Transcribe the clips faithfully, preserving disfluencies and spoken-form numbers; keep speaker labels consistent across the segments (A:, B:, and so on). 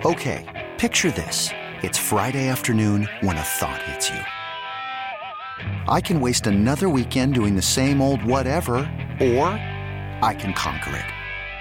A: Okay, picture this. It's Friday afternoon when a thought hits you. I can waste another weekend doing the same old whatever, or I can conquer it.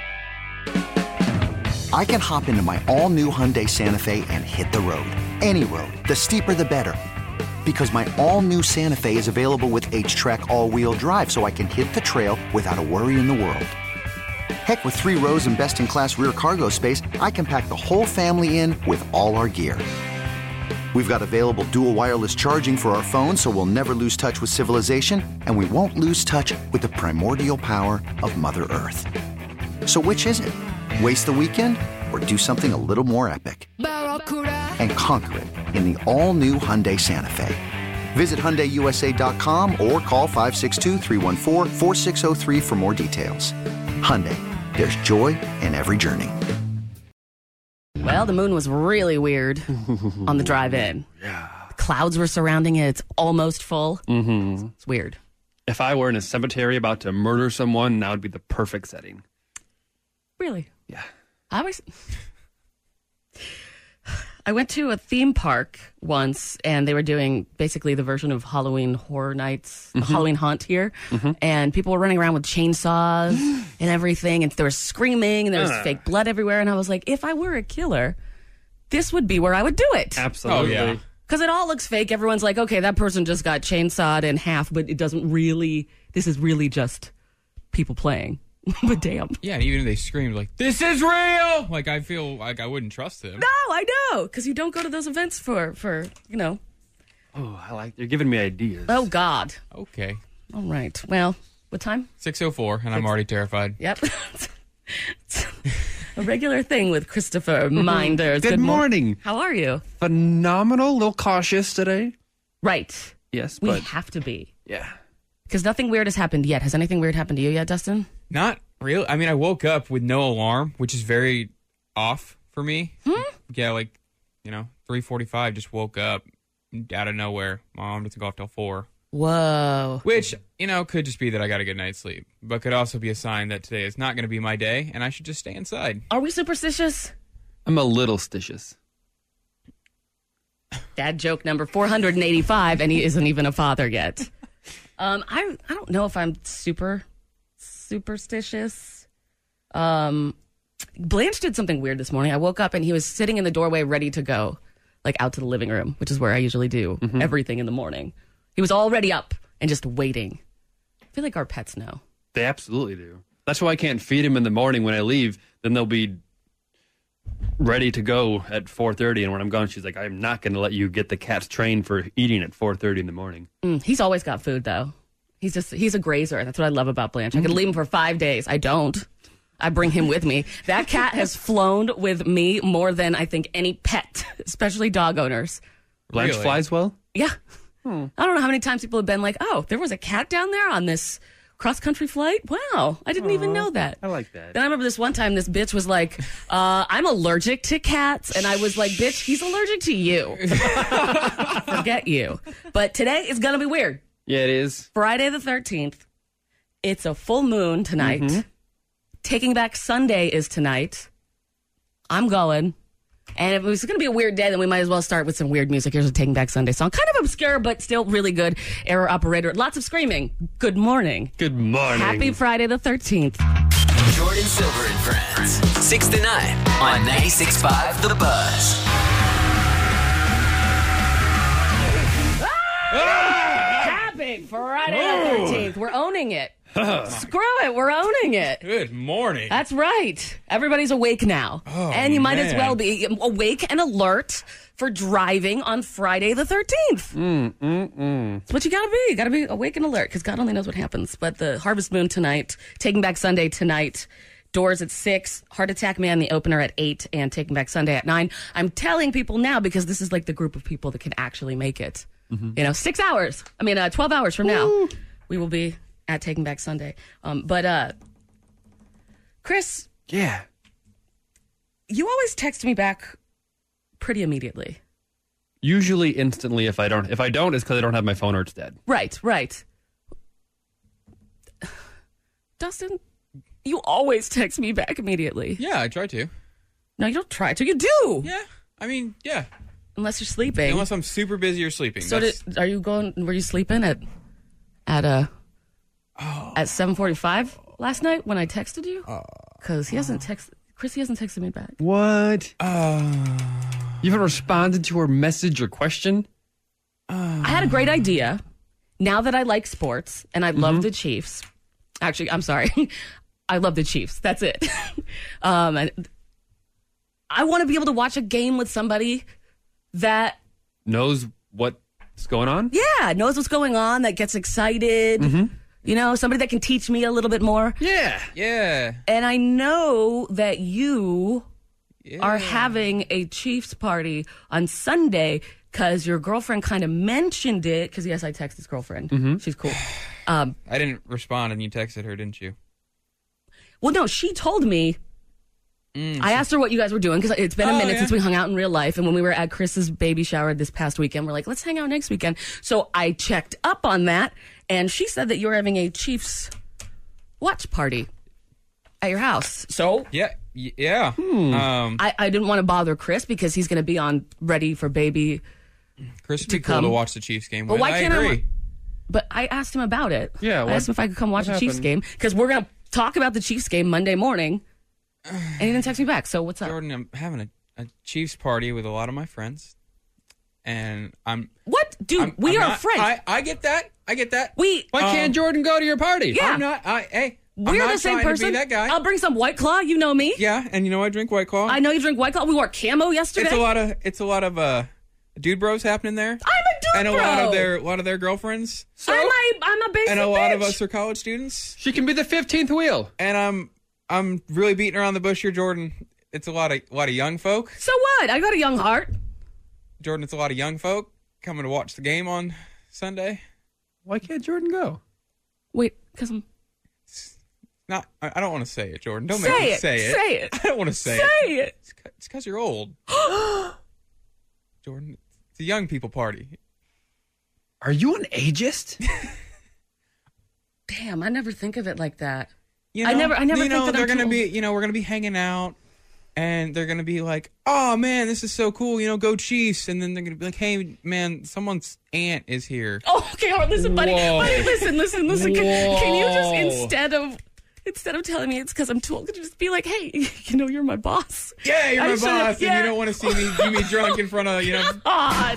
A: I can hop into my all-new Hyundai Santa Fe and hit the road. Any road. The steeper, the better. Because my all-new Santa Fe is available with H-Track all-wheel drive, so I can hit the trail without a worry in the world. Heck, with three rows and best-in-class rear cargo space, I can pack the whole family in with all our gear. We've got available dual wireless charging for our phones, so we'll never lose touch with civilization, and we won't lose touch with the primordial power of Mother Earth. So which is it? Waste the weekend or do something a little more epic? And conquer it in the all-new Hyundai Santa Fe. Visit Hyundai U S A dot com or call five six two, three one four, four six zero three for more details. Hyundai, there's joy in every journey.
B: Well, the moon was really weird on the drive in.
C: Yeah.
B: Clouds were surrounding it. It's almost full.
C: Mm-hmm.
B: It's weird.
C: If I were in a cemetery about to murder someone, that would be the perfect setting.
B: Really?
C: Yeah.
B: I was... I went to a theme park once, and they were doing basically the version of Halloween Horror Nights,
C: Mm-hmm.
B: Halloween Haunt here,
C: Mm-hmm.
B: and people were running around with chainsaws and everything, and there was screaming, and there was
C: Uh.
B: fake blood everywhere, and I was like, if I were a killer, this would be where I would do it.
C: Absolutely.
D: Oh, yeah.
B: Because it all looks fake. Everyone's like, okay, that person just got chainsawed in half, but it doesn't really, this is really just people playing. But damn.
D: Yeah, and even if they screamed like, "This is real!" Like, I feel like I wouldn't trust them.
B: No, I know. Because you don't go to those events for, for, you know.
C: Oh, I like. You're giving me ideas.
B: Oh, God.
D: Okay.
B: All right. Well, what time?
D: six oh four, and I'm already terrified.
B: Yep. It's a regular thing with Christopher Minders.
C: Good
B: mor-
C: morning.
B: How are you?
C: Phenomenal. A little cautious today.
B: Right.
C: Yes,
B: We
C: but
B: have to be.
C: yeah.
B: Because nothing weird has happened yet. Has anything weird happened to you yet, Dustin?
D: Not real. I mean, I woke up with no alarm, which is very off for me.
B: Hmm?
D: Yeah, like, you know, three forty-five, just woke up out of nowhere. My mom doesn't go off till four.
B: Whoa.
D: Which, you know, could just be that I got a good night's sleep, but could also be a sign that today is not going to be my day, and I should just stay inside.
B: Are we superstitious?
C: I'm a little stitious.
B: Dad joke number four hundred eighty-five, and he isn't even a father yet. Um, I I don't know if I'm super superstitious. Um, Blanche did something weird this morning. I woke up and he was sitting in the doorway ready to go, like out to the living room, which is where I usually do
C: Mm-hmm.
B: everything in the morning. He was already up and just waiting. I feel like our pets know.
C: They absolutely do. That's why I can't feed him in the morning when I leave. Then they'll be ready to go at four thirty, and when I'm gone, she's like, I'm not going to let you get the cats trained for eating at four thirty in the morning.
B: Mm, he's always got food, though. He's just, he's a grazer. That's what I love about Blanche. I could leave him for five days. I don't. I bring him with me. That cat has flown with me more than I think any pet, especially dog owners.
C: Blanche
D: Really?
C: flies well?
B: Yeah. I don't know how many times people have been like, oh, there was a cat down there on this cross-country flight? Wow, I didn't even know that.
C: I like that.
B: Then I remember this one time this bitch was like, uh, I'm allergic to cats. And I was like, bitch, he's allergic to you. Forget you. But today is going to be weird.
C: Yeah, it is.
B: Friday the thirteenth. It's a full moon tonight.
C: Mm-hmm.
B: Taking Back Sunday is tonight. I'm going. And if it was going to be a weird day, then we might as well start with some weird music. Here's a Taking Back Sunday song. Kind of obscure, but still really good. Error operator. Lots of screaming. Good morning.
C: Good morning.
B: Happy Friday the thirteenth.
E: Jordan Silver and Friends. six to nine on ninety-six point five The Buzz.
B: Happy Friday the thirteenth. We're owning it. Screw it. We're owning it.
D: Good morning.
B: That's right. Everybody's awake now.
D: Oh,
B: and you might as
D: man.
B: well be awake and alert for driving on Friday the thirteenth.
C: Mm, mm, mm.
B: That's what you gotta be. You gotta be awake and alert because God only knows what happens. But the Harvest Moon tonight, Taking Back Sunday tonight, doors at six, Heart Attack Man, the opener at eight, and Taking Back Sunday at nine. I'm telling people now because this is like the group of people that can actually make it. Mm-hmm. You know, six hours. I mean, uh, twelve hours from now, Woo. we will be at Taking Back Sunday. Um, but, uh, Chris.
C: Yeah.
B: You always text me back pretty immediately.
C: Usually instantly if I don't. If I don't, it's because I don't have my phone or it's dead.
B: Right, right. Dustin, you always text me back immediately.
D: Yeah, I try to.
B: No, you don't try to. You do.
D: Yeah. I mean, yeah.
B: Unless you're sleeping.
D: Unless I'm super busy or sleeping.
B: So
D: That's-
B: did, are you going? Were you sleeping at at uh
D: Oh.
B: at seven forty-five last night when I texted you? Because he hasn't texted. Chrissy hasn't texted me back.
C: What?
D: Uh,
C: You haven't responded to her message or question?
B: I had a great idea. Now that I like sports and I love the Chiefs, actually, I'm sorry, I love the Chiefs. That's it. um, and I want to be able to watch a game with somebody that
C: Knows what's going on?
B: yeah knows what's going on, that gets excited. You know, somebody that can teach me a little bit more.
C: Yeah.
D: yeah.
B: And I know that you
D: Yeah.
B: are having a Chiefs party on Sunday because your girlfriend kind of mentioned it. Because, yes, I texted his girlfriend. She's cool. Um,
D: I didn't respond, and you texted her, didn't you?
B: well, no, she told me. I asked her what you guys were doing because it's been a
D: Oh,
B: minute
D: yeah.
B: since we hung out in real life. And when we were at Chris's baby shower this past weekend, we're like, let's hang out next weekend. So I checked up on that, and she said that you're having a Chiefs watch party at your house. So
D: Yeah. y- Yeah. Um,
B: I, I didn't want to bother Chris because he's going to be on ready for baby.
D: Chris would
B: to
D: be cool
B: come.
D: to watch the Chiefs game
B: But
D: with.
B: why
D: I
B: can't I
D: agree.
B: wa- But I asked him about it.
C: Yeah,
B: I
C: what-
B: asked him if I could come watch the
C: what
B: Chiefs
C: happened?
B: game because we're going to talk about the Chiefs game Monday morning. And he didn't text me back. So what's up?
D: Jordan, I'm having a, a Chiefs party with a lot of my friends, and I'm.
B: What? Dude,
D: I'm
B: we
D: I'm
B: are
D: not-
B: friends.
D: I, I get that. I get that.
B: we,
C: Why
D: Um,
C: can't Jordan go to your party?
B: Yeah.
D: I'm not. I, hey, I'm
B: we're
D: not
B: the same
D: trying
B: person.
D: To be that guy.
B: I'll bring some White Claw. You know me.
D: yeah, and you know I drink White Claw.
B: I know you drink White Claw. We wore camo yesterday.
D: It's a lot of. It's a lot of uh, dude bros happening there.
B: I'm a dude
D: and a
B: bro.
D: lot of their, a lot of their girlfriends.
B: I'm a, I'm a basic
D: and a lot of
B: bitch.
D: us are college students.
C: She can be the fifteenth wheel.
D: And I'm, I'm really beating around the bush here, Jordan. It's a lot of, a lot of young folk.
B: So what? I got a young heart.
D: Jordan, it's a lot of young folk coming to watch the game on Sunday.
C: Why can't Jordan go?
B: Wait, because I'm...
D: Not, I, I don't want to say it, Jordan. Don't
B: Say
D: make me
B: it.
D: say it.
B: Say it.
D: I don't want to say,
B: Say
D: it.
B: it.
D: It's because you're old. Jordan, it's a young people party.
C: Are you an ageist?
B: Damn, I never think of it like that.
D: You
B: I never- I never
D: You
B: think
D: know,
B: that
D: they're
B: I'm
D: gonna
B: too
D: be. You know, we're gonna be hanging out, and they're gonna be like, "Oh man, this is so cool." You know, go Chiefs. And then they're gonna be like, "Hey man, someone's aunt is here."
B: Oh, okay, hold on, listen, buddy.
C: Whoa.
B: Buddy, listen, listen, listen. Can, can you just,
C: Whoa.
B: instead of... Instead of telling me it's because I'm too old, could you just be like, hey, you know, you're my boss.
D: Yeah, you're
B: I
D: my
B: should've-
D: boss,
B: yeah.
D: and you don't want to see me see me drunk in front of you know.
B: God.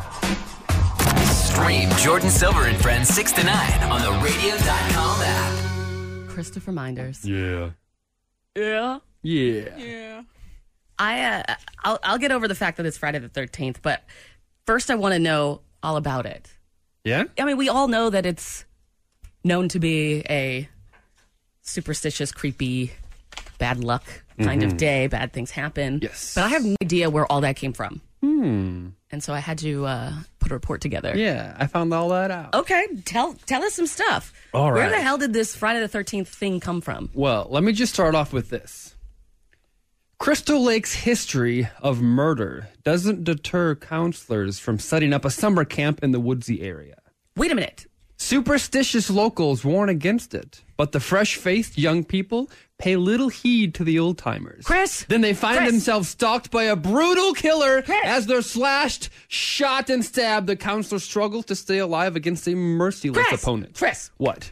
E: Stream Jordan Silver and Friends six to nine on the radio dot com app.
B: Christopher Minders.
C: Yeah.
B: Yeah.
C: Yeah.
D: Yeah.
B: I, uh, I'll, I'll get over the fact that it's Friday the thirteenth, but first I want to know all about it.
C: Yeah?
B: I mean, we all know that it's known to be a superstitious, creepy, bad luck kind of day. Bad things happen.
C: Yes.
B: But I have no idea where all that came from.
C: Hmm.
B: And so I had to uh, put a report together.
C: Yeah, I found all that out.
B: Okay, tell tell us some stuff.
C: All
B: Where
C: right.
B: the hell did this Friday the thirteenth thing come from?
C: Well, let me just start off with this. Crystal Lake's history of murder doesn't deter counselors from setting up a summer camp in the woodsy area.
B: Wait a minute.
C: Superstitious locals warn against it, but the fresh-faced young people pay little heed to the old-timers.
B: Chris!
C: Then they find
B: Chris!
C: themselves stalked by a brutal killer.
B: Chris!
C: As they're slashed, shot, and stabbed. The counselor struggles to stay alive against a merciless
B: Chris!
C: opponent.
B: Chris!
C: What?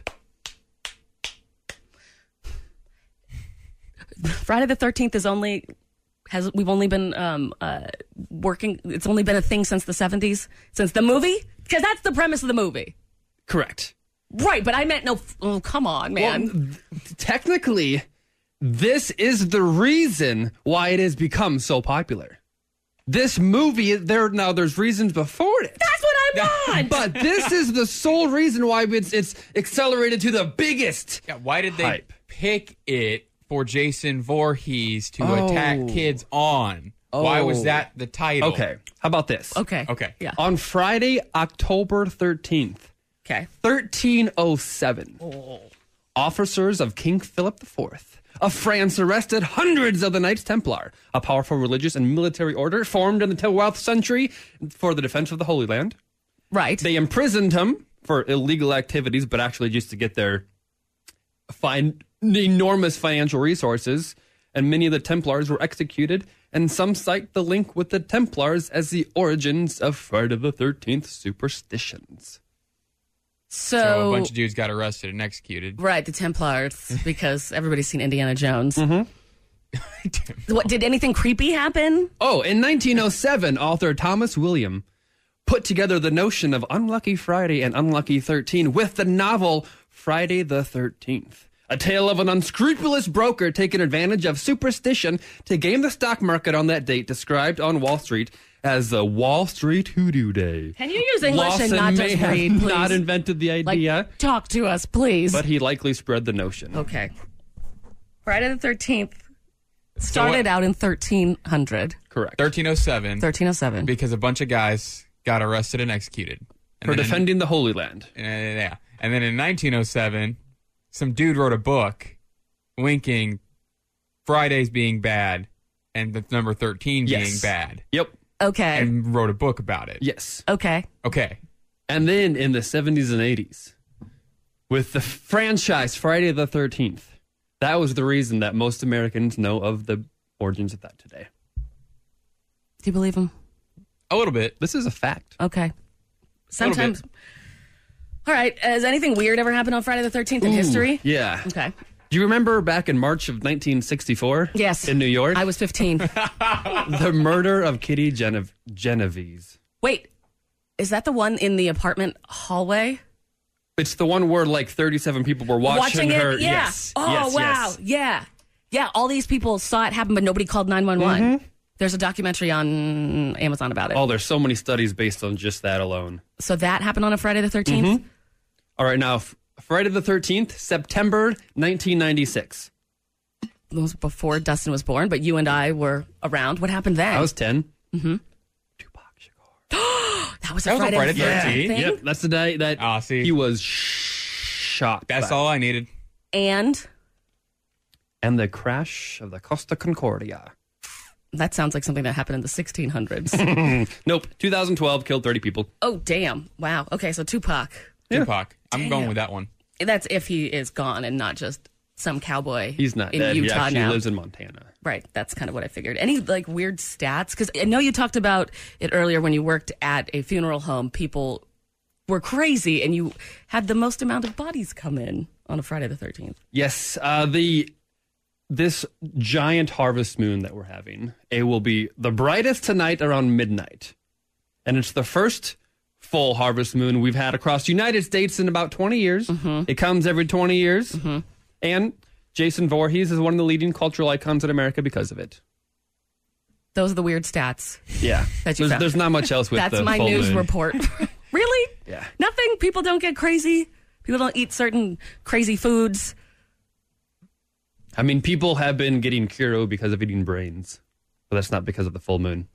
B: Friday the thirteenth is only has we've only been um, uh, working. It's only been a thing since the seventies, since the movie, because that's the premise of the movie,
C: Correct.
B: right? But I meant no. Oh, come on, man.
C: Well, th- technically, this is the reason why it has become so popular. This movie, there now there's reasons before it.
B: that's what I want.
C: But this is the sole reason why it's it's accelerated to the biggest.
D: Yeah, why did they
C: Hype.
D: pick it for Jason Voorhees to
C: Oh.
D: attack kids on? Why was
C: Oh.
D: that the title?
C: Okay, how about this?
B: okay.
D: Okay.
B: Yeah.
C: On Friday, October thirteenth,
B: Okay.
C: thirteen oh seven, officers of King Philip the Fourth of France arrested hundreds of the Knights Templar, a powerful religious and military order formed in the twelfth century for the defense of the Holy Land.
B: Right.
C: They imprisoned him for illegal activities, but actually just to get their fine, enormous financial resources. And many of the Templars were executed and some cite the link with the Templars as the origins of Friday the thirteenth superstitions.
B: So,
D: So a bunch of dudes got arrested and executed.
B: right, the Templars, because everybody's seen Indiana Jones.
C: Mm-hmm.
B: What, did anything creepy happen?
C: Oh, in nineteen oh seven, author Thomas William put together the notion of Unlucky Friday and Unlucky thirteen with the novel Friday the thirteenth, a tale of an unscrupulous broker taking advantage of superstition to game the stock market on that date, described on Wall Street as the Wall Street Hoodoo Day.
B: Can you use English
C: Lawson
B: and not
C: may
B: just
C: have
B: read, please?
C: not invented the
B: Like,
C: idea,
B: talk to us, please.
C: but he likely spread the notion.
B: Okay. Friday the thirteenth started
D: what-
B: out in thirteen hundred.
C: Correct.
D: thirteen oh seven,
B: thirteen oh seven.
D: because a bunch of guys got arrested and executed. And
C: For
D: then in-
C: defending the Holy Land.
D: Uh, yeah. And then in nineteen oh seven, some dude wrote a book winking Fridays being bad and the number thirteen being
C: Yes.
D: bad,
C: Yep.
B: Okay.
D: and wrote a book about it.
C: Yes.
B: okay.
D: Okay.
C: And then in the seventies and eighties, with the franchise Friday the thirteenth, that was the reason that most Americans know of the origins of that today.
B: Do you believe him?
D: A little bit.
C: This is a fact.
B: Okay. Sometimes.
D: bit.
B: All right. Has anything weird ever happened on Friday the thirteenth in history?
C: Yeah.
B: Okay.
C: Do you remember back in March of nineteen sixty-four?
B: Yes.
C: In New York?
B: I was fifteen.
C: the murder of Kitty Genev- Genovese.
B: Wait. Is that the one in the apartment hallway?
C: It's the one where like thirty-seven people were watching,
B: it?
C: her.
B: Yeah.
C: Yes.
B: Oh,
C: yes,
B: wow.
C: yes.
B: Yeah. Yeah. All these people saw it happen, but nobody called nine one one.
C: Mm-hmm.
B: There's a documentary on Amazon about it.
C: Oh, there's so many studies based on just that alone.
B: So that happened on a Friday the thirteenth?
C: Mm-hmm. All right, now, f- Friday the thirteenth, September nineteen ninety-six.
B: It was before Dustin was born, but you and I were around. What happened then?
C: I was ten. Mm-hmm. Tupac Shakur.
B: that was a
D: That was on
B: Friday,
D: Friday
B: the
D: the
B: thirteenth
D: thirteenth.
B: thing?
C: Yep, that's the day that
D: Ah, see.
C: he was shot.
D: That's
C: back.
D: all I needed.
B: And
C: And the crash of the Costa Concordia.
B: that sounds like something that happened in the sixteen hundreds.
C: Nope, two thousand twelve killed thirty people.
B: Oh, damn. Wow. Okay, so Tupac.
D: Tupac. I'm
B: Damn.
D: going with that one.
B: That's if he is gone and not just some cowboy
C: He's not
B: in
C: dead.
B: Utah
C: he actually
B: now.
C: lives in Montana.
B: Right. That's kind of what I figured. Any like weird stats? Because I know you talked about it earlier when you worked at a funeral home. People were crazy, and you had the most amount of bodies come in on a Friday the thirteenth.
C: Yes, uh, the this giant harvest moon that we're having, it will be the brightest tonight around midnight. And it's the first full harvest moon we've had across the United States in about twenty years.
B: Mm-hmm.
C: It comes every twenty years. Mm-hmm. And Jason Voorhees is one of the leading cultural icons in America because of it.
B: Those are the weird stats.
C: Yeah.
B: That you
C: there's,
B: found.
C: there's not much else with
B: That's
C: the
B: my
C: full
B: news
C: moon.
B: report. Really?
C: Yeah.
B: Nothing? People don't get crazy? People don't eat certain crazy foods?
C: I mean, people have been getting Kiro because of eating brains, but that's not because of the full moon.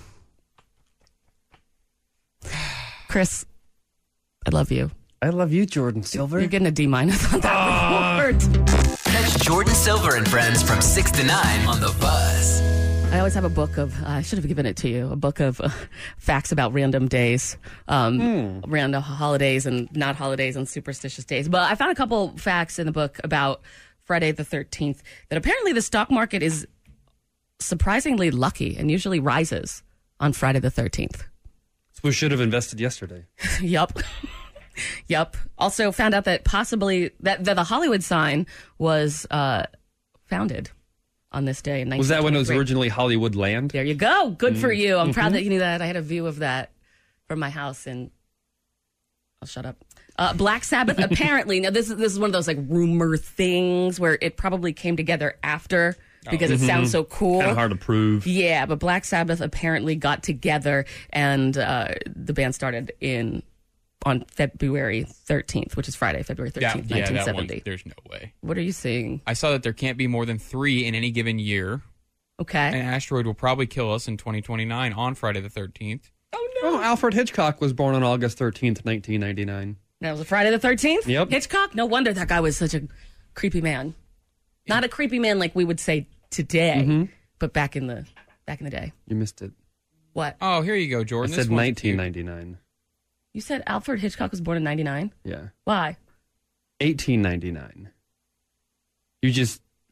B: Chris, I love you.
C: I love you, Jordan Silver.
B: You're getting a D minus on that report.
E: Catch Jordan Silver and friends from six to nine on The Buzz.
B: I always have a book of, uh, I should have given it to you, a book of uh, facts about random days, um, random holidays and not holidays and superstitious days. But I found a couple facts in the book about Friday the thirteenth that apparently the stock market is surprisingly lucky and usually rises on Friday the thirteenth.
C: We should have invested yesterday.
B: Yup. Yup. Also found out that possibly that, that the Hollywood sign was uh, founded on this day in nineteen twenty-three.
C: Was that when it was originally Hollywood Land?
B: There you go. Good for you. I'm proud that you knew that. I had a view of that from my house and I'll shut up. Uh, Black Sabbath, apparently, now this is this is one of those like rumor things where it probably came together after because it sounds so cool.
C: Kind of hard to prove.
B: Yeah, but Black Sabbath apparently got together and uh, the band started in on February thirteenth, which is Friday, February
D: Yeah,
B: thirteenth,
D: yeah,
B: nineteen
D: that one.
B: seventy.
D: There's no way.
B: What are you seeing?
D: I saw that there can't be more than three in any given year.
B: Okay.
D: An asteroid will probably kill us in twenty twenty-nine on Friday the thirteenth.
C: Oh, Alfred Hitchcock was born on August thirteenth, nineteen ninety-nine.
B: That was a Friday the thirteenth?
C: Yep.
B: Hitchcock? No wonder that guy was such a creepy man. Not a creepy man like we would say today, but back in the back in the day.
C: You missed it.
B: What?
D: Oh, here you go,
C: I
D: Jordan. This
C: said
D: one's
C: nineteen
D: cute.
C: ninety-nine.
B: You said Alfred Hitchcock was born in ninety-nine?
C: Yeah.
B: Why?
C: eighteen ninety-nine. You just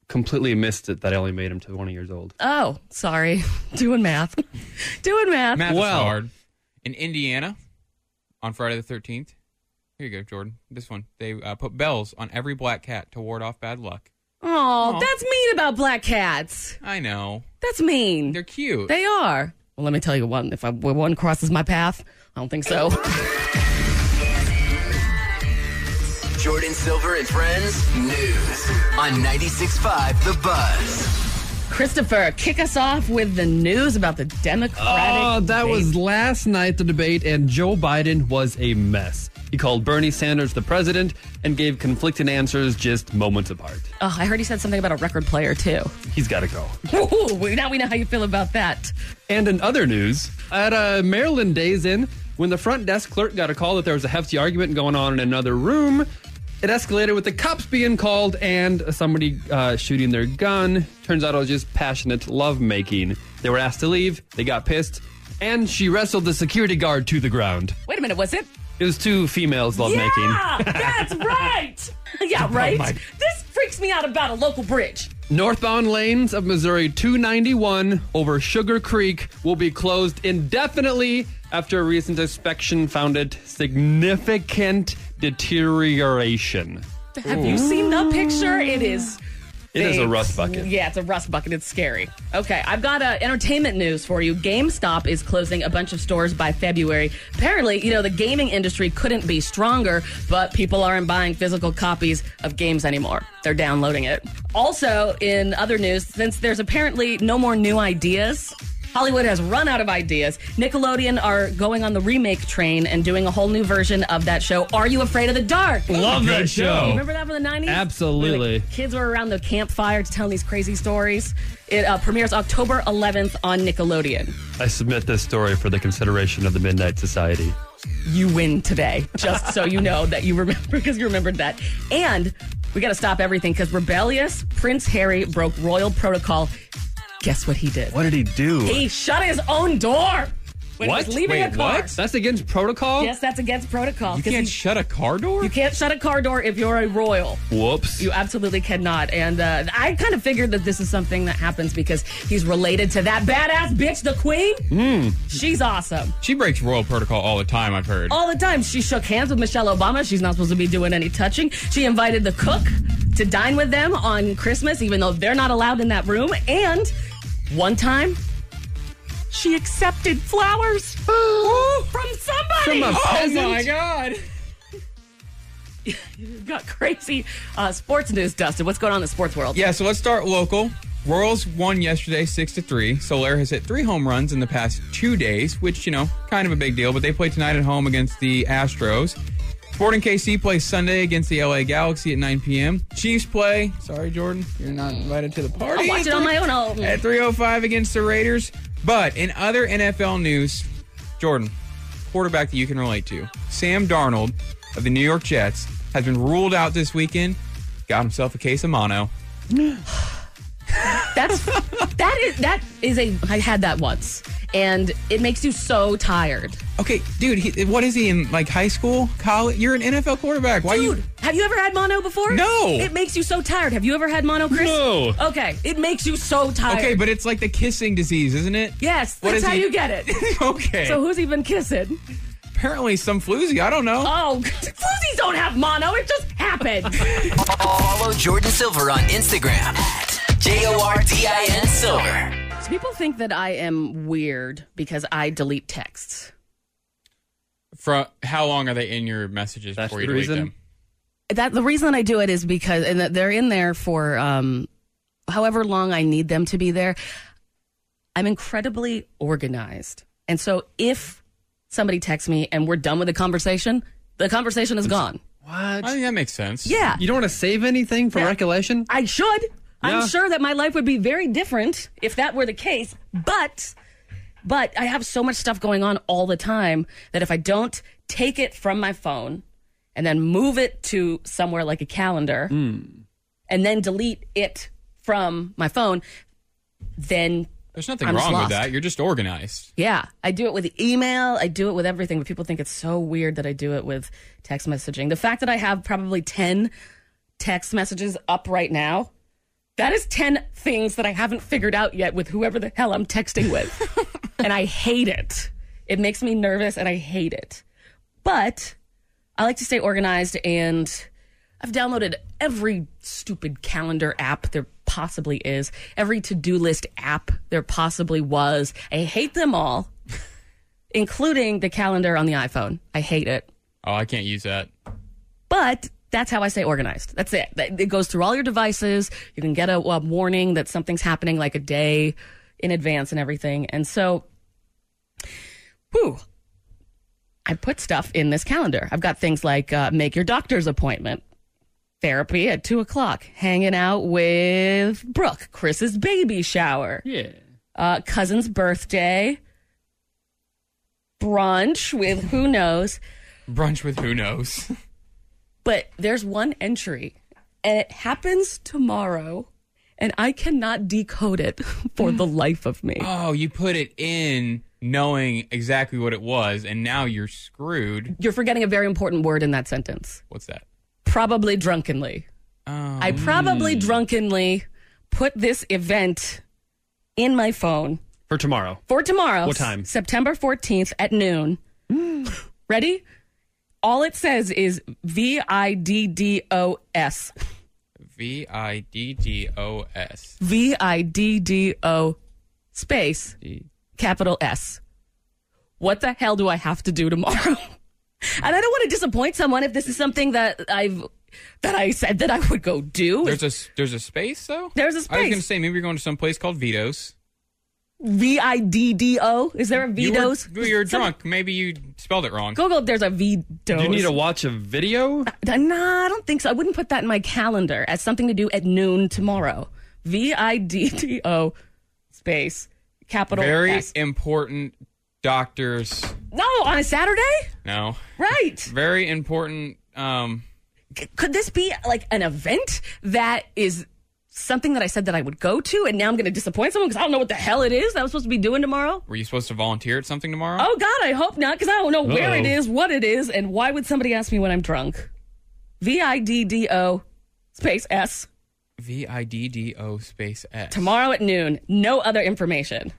C: completely missed it that I only made him twenty years old.
B: Oh, sorry. Doing math. Doing math.
D: Math
C: Well.
D: is hard. In Indiana, on Friday the thirteenth, here you go, Jordan. This one. They uh, put bells on every black cat to ward off bad luck.
B: Oh, that's mean about black cats.
D: I know.
B: That's mean.
D: They're cute.
B: They are. Well, let me tell you one. If I, when one crosses my path, I don't think so.
E: Jordan Silver and Friends News on ninety-six point five The Buzz.
B: Christopher, kick us off with the news about the Democratic
C: Oh, that
B: debate.
C: was last night, the debate, and Joe Biden was a mess. He called Bernie Sanders the president and gave conflicting answers just moments apart.
B: Oh, I heard he said something about a record player, too.
C: He's got to go.
B: Ooh, now we know how you feel about that.
C: And in other news, at a Maryland Days Inn, when the front desk clerk got a call that there was a hefty argument going on in another room, it escalated with the cops being called and somebody uh, shooting their gun. Turns out it was just passionate lovemaking. They were asked to leave. They got pissed. And she wrestled the security guard to the ground.
B: Wait a minute, was it?
C: It was two females lovemaking.
B: Yeah, that's right. Yeah, right.
D: my-
B: This freaks me out about a local bridge.
C: Northbound lanes of Missouri two ninety-one over Sugar Creek will be closed indefinitely after a recent inspection found it significant deterioration.
B: Have you seen the picture? It is.
C: It is a
B: big.
C: rust bucket.
B: Yeah, it's a rust bucket. It's scary. Okay, I've got uh, entertainment news for you. GameStop is closing a bunch of stores by February. Apparently, you know, the gaming industry couldn't be stronger, but people aren't buying physical copies of games anymore. They're downloading it. Also, in other news, since there's apparently no more new ideas, Hollywood has run out of ideas. Nickelodeon are going on the remake train and doing a whole new version of that show, Are You Afraid of the Dark?
C: Love that show.
B: Remember that from the nineties?
C: Absolutely.
B: Where the kids were around the campfire to tell these crazy stories. It uh, premieres October eleventh on Nickelodeon.
C: I submit this story for the consideration of the Midnight Society.
B: You win today, just so you know that you remember, because you remembered that. And we got to stop everything because rebellious Prince Harry broke royal protocol. Guess what he did?
C: What did he do?
B: He shut his own door when
C: What?
B: he was leaving
D: Wait,
B: a car.
D: what?
C: That's against protocol?
B: Yes, that's against protocol.
D: You
B: 'cause
D: can't
B: he-
D: shut a car door?
B: you can't shut a car door if you're a royal.
C: Whoops.
B: You absolutely cannot. And uh, I kind of figured that this is something that happens because he's related to that badass bitch, the queen. Mm. She's awesome.
D: She breaks royal protocol all the time, I've heard.
B: All the time. She shook hands with Michelle Obama. She's not supposed to be doing any touching. She invited the cook to dine with them on Christmas, even though they're not allowed in that room. And one time, she accepted flowers from somebody.
C: From a
D: Oh
C: peasant?
D: my God.
B: You've got crazy uh, sports news, Dustin. What's going on in the sports world?
D: Yeah, so let's start local. Royals won yesterday six to three. Soler has hit three home runs in the past two days, which, you know, kind of a big deal, but they play tonight at home against the Astros. Sporting K C plays Sunday against the L A Galaxy at nine p.m. Chiefs play, sorry, Jordan, you're not invited to the party.
B: I'll watch it on my own. I'll,
D: At three oh five against the Raiders. But in other N F L news, Jordan, quarterback that you can relate to, Sam Darnold of the New York Jets, has been ruled out this weekend. Got himself a case of mono.
B: That's that is that is a. I had that once, and it makes you so tired.
D: Okay, dude, he, what is he in, like, high school, college? You're an N F L quarterback. Why
B: Dude,
D: you?
B: have you ever had mono before?
D: No.
B: It makes you so tired. Have you ever had mono, Chris?
C: No.
B: Okay, it makes you so tired.
D: Okay, but it's like the kissing disease, isn't it?
B: yes,
D: What
B: that's
D: is
B: how
D: he-
B: you get it.
D: Okay.
B: So who's he been kissing?
D: Apparently some floozy. I don't know.
B: Oh, floozies don't have mono. It just happened.
E: Follow Jordan Silver on Instagram at J O R D I N Silver.
B: So people think that I am weird because I delete texts.
D: For how long are they in your messages
C: That's
D: before you
C: the
D: delete
C: reason?
D: them?
B: That the reason I do it is because and that they're in there for um, however long I need them to be there. I'm incredibly organized, and so if somebody texts me and we're done with the conversation, the conversation is gone.
C: What?
D: I think that makes sense.
B: Yeah,
C: You don't want to save anything for
B: Yeah.
C: recollection?
B: I should.
C: Yeah.
B: I'm sure that my life would be very different if that were the case. But, but I have so much stuff going on all the time that if I don't take it from my phone and then move it to somewhere like a calendar and then delete it from my phone, then
D: There's nothing
B: I'm just
D: wrong with
B: lost.
D: that. You're just organized.
B: yeah, I do it with email. I do it with everything, but people think it's so weird that I do it with text messaging. The fact that I have probably ten text messages up right now, That is ten things that I haven't figured out yet with whoever the hell I'm texting with. And I hate it. It makes me nervous and I hate it. But I like to stay organized, and I've downloaded every stupid calendar app there possibly is, every to-do list app there possibly was. I hate them all, including the calendar on the iPhone. I hate it.
D: Oh, I can't use that.
B: But that's how I stay organized. That's it. It goes through all your devices. You can get a, a warning that something's happening like a day in advance and everything. And so, whew, I put stuff in this calendar. I've got things like uh, make your doctor's appointment, therapy at two o'clock, hanging out with Brooke, Chris's baby shower,
C: Yeah.
B: uh, cousin's birthday, brunch with who knows.
D: Brunch with who knows.
B: But there's one entry, and it happens tomorrow, and I cannot decode it for the life of me.
D: Oh, you put it in knowing exactly what it was, and now you're screwed.
B: You're forgetting a very important word in that sentence.
D: What's that?
B: Probably drunkenly.
D: Oh.
B: I probably drunkenly put this event in my phone
C: For tomorrow.
B: for tomorrow.
C: What time?
B: September fourteenth at noon. Ready? All it says is V I D D O S.
D: V I D D O S.
B: V I D D O space
D: D.
B: capital S. What the hell do I have to do tomorrow? And I don't want to disappoint someone if this is something that I've that I said that I would go do.
D: There's a there's a space though.
B: There's a
D: I was
B: space.
D: gonna say maybe you're going to some place called Vito's.
B: V I D D O. Is there a
D: You were,
B: Vito's?
D: you were
B: Some-
D: drunk. Maybe you spelled it wrong.
B: Google if there's a Vito's.
C: Do you need to watch a video?
B: Uh, Nah, I don't think so. I wouldn't put that in my calendar as something to do at noon tomorrow. V I D D O space capital
D: Very
B: S.
D: important doctors.
B: No, on a Saturday?
D: No.
B: Right.
D: Very important. Um,
B: C- Could this be like an event that is something that I said that I would go to, and now I'm going to disappoint someone because I don't know what the hell it is that I was supposed to be doing tomorrow?
D: were you supposed to volunteer at something tomorrow?
B: Oh, God, I hope not, because I don't know where it
C: Uh-oh.
B: is, what it is, and why would somebody ask me when I'm drunk? V I D D O space S.
D: V I D D O space S.
B: Tomorrow at noon. No other information.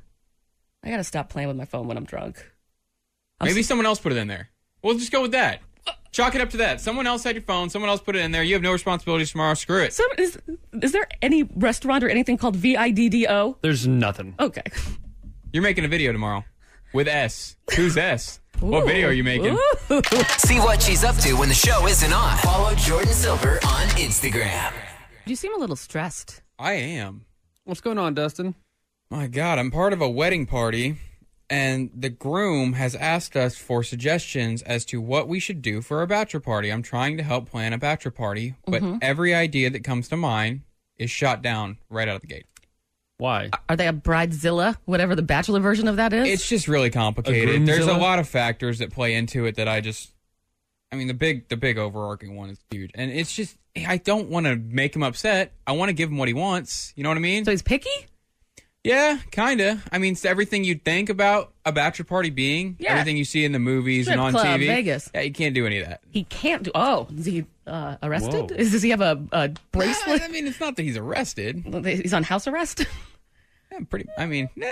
B: I got to stop playing with my phone when I'm drunk. I'm
D: Maybe someone else put it in there. We'll just go with that. Chalk it up to that. Someone else had your phone. Someone else put it in there. You have no responsibilities tomorrow. Screw it.
B: So is, is there any restaurant or anything called V I D D O?
C: There's nothing.
B: Okay.
D: You're making a video tomorrow with S. Who's S? What
B: Ooh.
D: video are you making?
B: Ooh.
E: See what she's up to when the show isn't on. Follow Jordan Silver on Instagram.
B: You seem a little stressed.
D: I am.
C: What's going on, Dustin?
D: My God, I'm part of a wedding party, and the groom has asked us for suggestions as to what we should do for a bachelor party. I'm trying to help plan a bachelor party, but every idea that comes to mind is shot down right out of the gate.
C: Why?
B: Are they a bridezilla, whatever the bachelor version of that is?
D: It's just really
C: A
D: complicated. There's a
C: groomzilla?
D: lot of factors that play into it that I just, I mean, the big, the big overarching one is huge, and it's just, I don't want to make him upset. I want to give him what he wants. You know what I mean?
B: So he's picky?
D: Yeah, kind of. I mean, it's everything you'd think about a bachelor party being,
B: Yeah.
D: everything you see in the movies
B: Strip
D: and on
B: club,
D: T V.
B: Vegas.
D: Yeah, you can't do any of that.
B: He can't do. Oh, is he uh, arrested?
C: Whoa.
B: Is, does he have a, a bracelet?
D: I mean, it's not that he's arrested.
B: He's on house arrest?
D: Yeah, pretty. I mean, nah.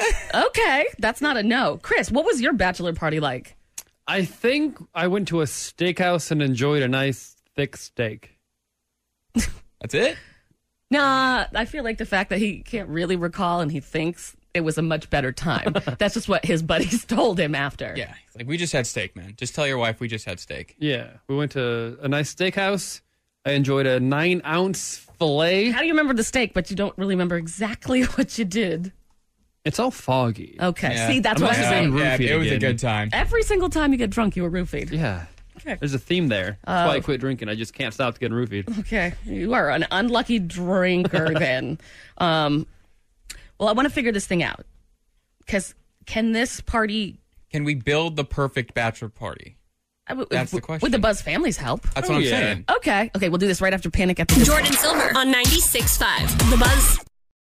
B: Okay, that's not a no. Chris, what was your bachelor party like?
C: I think I went to a steakhouse and enjoyed a nice thick steak.
D: That's it.
B: Nah, I feel like the fact that he can't really recall and he thinks it was a much better time. That's just what his buddies told him after.
D: Yeah, it's like we just had steak, man. Just tell your wife we just had steak.
C: Yeah, we went to a nice steakhouse. I enjoyed a nine ounce filet.
B: How do you remember the steak, but you don't really remember exactly what you did?
C: It's all foggy.
B: Okay,
D: Yeah.
B: see, that's
C: I'm
B: what
C: not
B: I'm
C: saying
B: saying.
C: room-
D: Yeah,
C: roofied
D: it was a
C: again.
D: good time.
B: Every single time you get drunk, you were roofied.
C: Yeah.
B: Okay.
C: There's a theme there. That's
B: Oh.
C: why I quit drinking. I just can't stop getting roofied.
B: Okay, you are an unlucky drinker then. Um, well, I want to figure this thing out. Because can this party...
D: Can we build the perfect bachelor party?
B: I w-
D: That's the
B: with-
D: question.
B: With the Buzz family's help.
D: That's
C: Oh,
D: what I'm
C: yeah.
D: saying.
B: Okay. Okay, we'll do this right after Panic at the Disco.
F: Jordan Silver on ninety-six point five. The Buzz.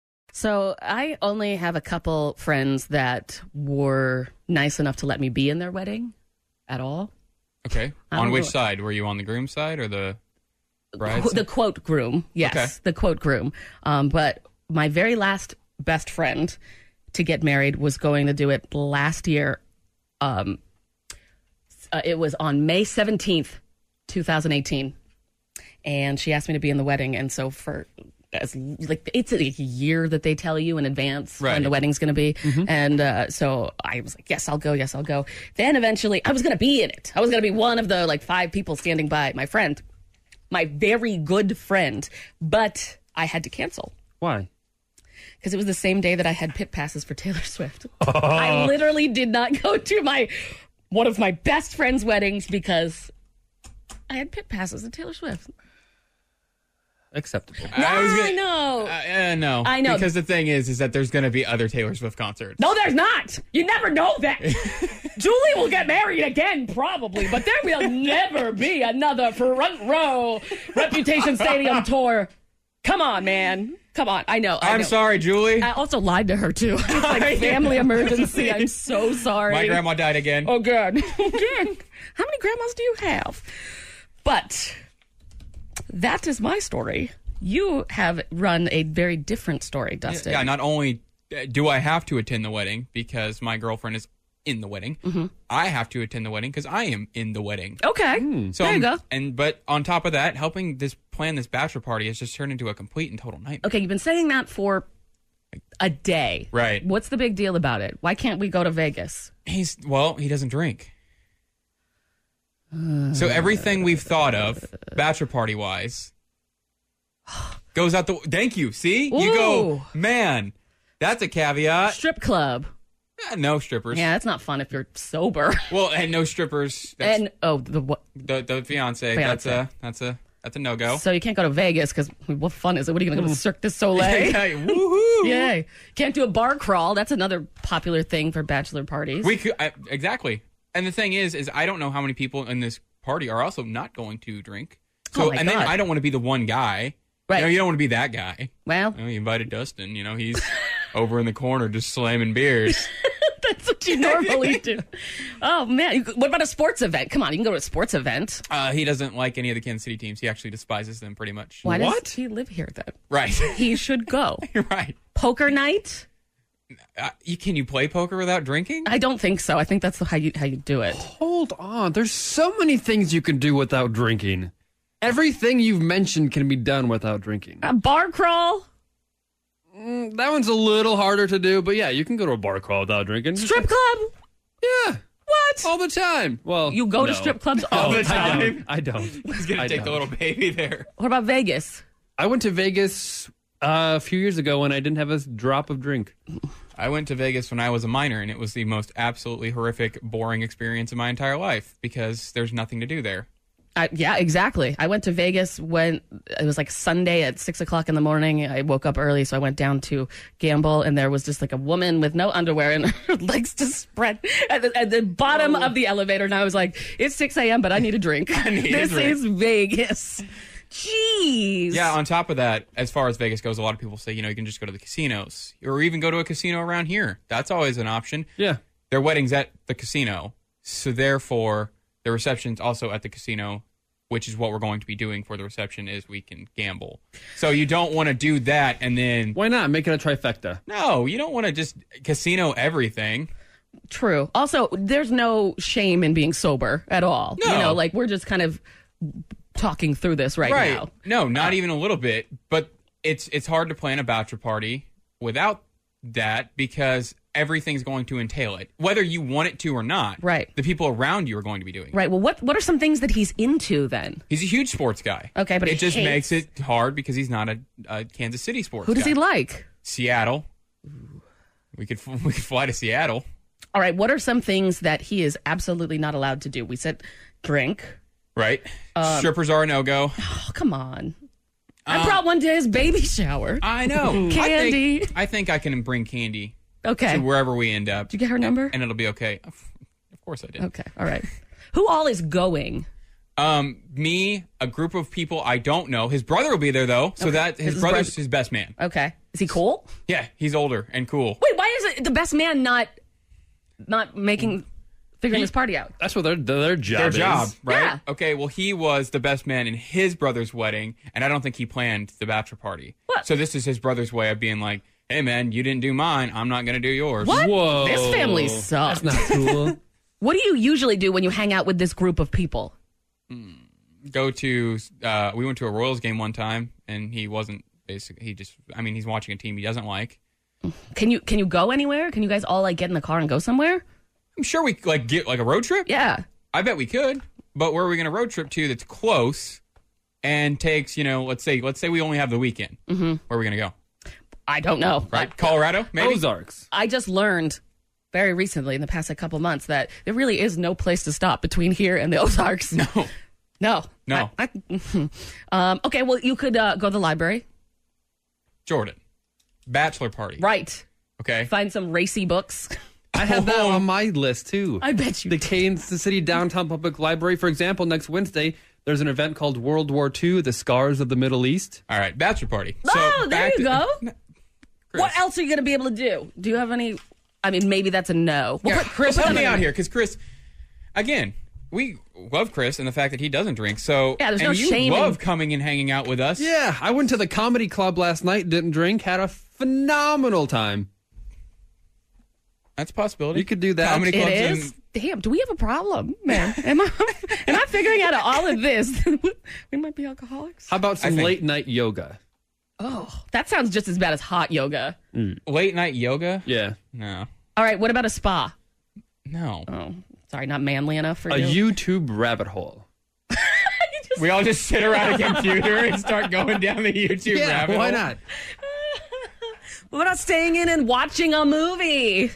B: So I only have a couple friends that were nice enough to let me be in their wedding at all.
D: Okay.
B: I
D: On
B: don't
D: which
B: know.
D: side? Were you on the groom's side or the... brides?
B: the quote groom. Yes,
D: Okay.
B: the quote groom. Um, but my very last best friend to get married was going to do it last year. Um, uh, it was on May seventeenth, twenty eighteen. And she asked me to be in the wedding. And so for as like it's a year that they tell you in advance
D: Right.
B: when the wedding's going to be. And uh, so I was like, yes, I'll go. Yes, I'll go. Then eventually I was going to be in it. I was going to be one of the like five people standing by my friend, my very good friend. But I had to cancel.
C: Why?
B: Because it was the same day that I had pit passes for Taylor Swift. I literally did not go to my one of my best friend's weddings because I had pit passes to Taylor Swift.
C: Acceptable.
D: I was
B: I
D: gonna-
B: know.
D: Uh, uh, no,
B: I know.
D: because the thing is, is that there's going to be other Taylor Swift concerts.
B: No, there's not. You never know that. Julie will get married again, probably, but there will never be another front row Reputation Stadium tour. Come on, man. Come on. I know. I
D: I'm
B: know.
D: sorry, Julie.
B: I also lied to her, too. It's like family emergency. I'm so sorry.
D: My grandma died again.
B: Oh, good. Oh, good. How many grandmas do you have? But that is my story. You have run a very different story, Dustin.
D: Yeah, not only do I have to attend the wedding because my girlfriend is in the wedding,
B: Mm-hmm.
D: I have to attend the wedding because I am in the wedding.
B: Okay.
D: So
B: there you
D: I'm-
B: go.
D: And but on top of that, helping this plan this bachelor party has just turned into a complete and total nightmare.
B: Okay, you've been saying that for a day.
D: Right.
B: What's the big deal about it? Why can't we go to Vegas?
D: He's well, he doesn't drink. So everything we've thought of, bachelor party wise, goes out the. Thank you. See, you go,
B: Ooh.
D: man. That's a caveat.
B: Strip club.
D: Eh, no strippers.
B: Yeah, that's not fun if you're sober.
D: Well, and no strippers. That's
B: And oh, the what?
D: the the fiance. That's
B: Fiance.
D: a that's a that's a no go.
B: So you can't go to Vegas because what fun is it? What are you going to go to Cirque du Soleil?
D: Woohoo!
B: Yay! Can't do a bar crawl. That's another popular thing for bachelor parties.
D: We could I, exactly. And the thing is, is I don't know how many people in this party are also not going to drink. So
B: Oh my
D: and then
B: God.
D: I don't want to be the one guy.
B: Right.
D: You know, you don't want to be that guy.
B: Well,
D: You know, you invited Dustin. You know, he's over in the corner just slamming beers.
B: that's what you normally do. Oh man, what about a sports event? Come on, you can go to a sports event.
D: Uh, he doesn't like any of the Kansas City teams. He actually despises them pretty much.
B: Why
C: What?
B: does he live here then?
D: Right.
B: He should go.
D: You're right.
B: Poker night?
D: Uh, you, can you play poker without drinking?
B: I don't think so. I think that's how you how you do it.
C: Hold on. There's so many things you can do without drinking. Everything you've mentioned can be done without drinking.
B: A bar crawl?
C: That one's a little harder to do, but yeah, you can go to a bar crawl without drinking.
B: Strip club?
C: Yeah.
B: What?
C: All the time. Well,
B: You go to
C: no.
B: strip clubs all the
C: I
B: time?
C: don't. I don't.
D: He's going
C: I
D: to take the
C: don't.
D: little baby there.
B: What about Vegas?
C: I went to Vegas uh, a few years ago when I didn't have a drop of drink.
D: I went to Vegas when I was a minor, and it was the most absolutely horrific, boring experience of my entire life because there's nothing to do there.
B: I, yeah, exactly. I went to Vegas when it was like Sunday at six o'clock in the morning. I woke up early, so I went down to gamble, and there was just like a woman with no underwear and her legs just spread at the, at the bottom of the elevator. And I was like, "It's six a.m., but I need a drink.
D: need a
B: this
D: drink."
B: is Vegas." Jeez.
D: Yeah, on top of that, as far as Vegas goes, a lot of people say, you know, you can just go to the casinos or even go to a casino around here. That's always an option.
C: Yeah.
D: Their wedding's at the casino, so therefore the reception's also at the casino, which is what we're going to be doing for the reception is we can gamble. So you don't want to do that and then
C: Why not? Make it a trifecta.
D: no, you don't want to just casino everything.
B: True. Also, there's no shame in being sober at all.
D: No.
B: You know, like we're just kind of talking through this right,
D: Right.
B: now.
D: No, not even a little bit. But it's it's hard to plan a bachelor party without that because everything's going to entail it. Whether you want it to or not.
B: Right.
D: The people around you are going to be doing it.
B: Right. Well, what what are some things that he's into then?
D: He's a huge sports guy.
B: Okay, but
D: it
B: he
D: just
B: hates-
D: makes it hard because he's not a, a Kansas City sports
B: Who does
D: guy.
B: he like?
D: Seattle. We could we could fly to Seattle.
B: All right. What are some things that he is absolutely not allowed to do? We said drink.
D: Right.
B: Um,
D: Strippers are a no go.
B: Oh, come on. I brought one to his baby shower.
D: I know.
B: Candy.
D: I think, I think I can bring candy
B: Okay.
D: to
B: Did
D: wherever we end up.
B: you get her number?
D: And it'll be okay. Of course I did.
B: Okay. All right. Who all is going?
D: Um, me, a group of people I don't know. His brother will be there though, so that his
B: His
D: brother's
B: brother-
D: his best man.
B: Okay. Is he cool?
D: Yeah, he's older and cool.
B: Wait, why is it the best man not not making figuring
D: He-
B: this party out.
C: That's what their their job
D: Their
C: is.
D: job, right?
B: Yeah.
D: Okay, well, he was the best man in his brother's wedding, and I don't think he planned the bachelor party.
B: What?
D: So this is his brother's way of being like, hey, man, you didn't do mine. I'm not going to do yours.
B: What?
C: Whoa.
B: This family sucks.
C: That's not cool.
B: What do you usually do when you hang out with this group of people?
D: Go to, uh, we went to a Royals game one time, and he wasn't basically, he just, I mean, he's watching a team he doesn't like.
B: Can you can you go anywhere? Can you guys all like get in the car and go somewhere?
D: I'm sure we could, like get like a road trip.
B: Yeah.
D: I bet we could. But where are we going to road trip to that's close and takes, you know, let's say, let's say we only have the weekend. Mm-hmm. Where are we going to go?
B: I don't know.
D: Right?
B: I,
D: Colorado, maybe?
C: Ozarks.
B: I just learned very recently in the past like, couple months that there really is no place to stop between here and the Ozarks.
D: No.
B: No.
D: No.
B: I, I, um, okay, well, you could uh, go to the library.
D: Jordan. Bachelor party.
B: Right.
D: Okay.
B: Find some racy books.
C: I had that on my list too.
B: I bet you
C: The
B: did.
C: Kansas City Downtown Public Library, for example, next Wednesday, there's an event called World War Two: The Scars of the Middle East.
D: All right. Bachelor party.
B: Oh, there
D: back
B: you
D: to-
B: go.
D: Chris.
B: What else are you going to be able to do? Do you have any? I mean, maybe that's a no. We'll
D: Yeah,
B: put-
D: Chris,
B: we'll put
D: help
B: that
D: me
B: on
D: out
B: the-
D: here, because Chris, again, we love Chris and the fact that he doesn't drink. So,
B: Yeah, there's
D: and
B: no
D: you
B: shame in-
D: love coming and hanging out with us.
C: Yeah, I went to the comedy club last night, didn't drink, had a phenomenal time.
D: That's a possibility.
C: You could do that.
D: Comedy
B: It
D: clubs
B: is.
D: and
B: Damn, do we have a problem, man? Am I am I figuring out all of this? We might be alcoholics.
C: How about
D: I
C: some
D: think-
C: late night yoga?
B: Oh, that sounds just as bad as hot yoga.
D: late night yoga.
C: Yeah.
D: No,
B: All right, what about a spa?
D: no.
B: Oh, sorry, not manly enough for
C: A
B: you.
C: YouTube rabbit hole.
D: We all just sit around a computer and start going down the YouTube
C: Yeah,
D: rabbit
C: why
D: hole.
C: not?
B: What about staying in and watching a movie?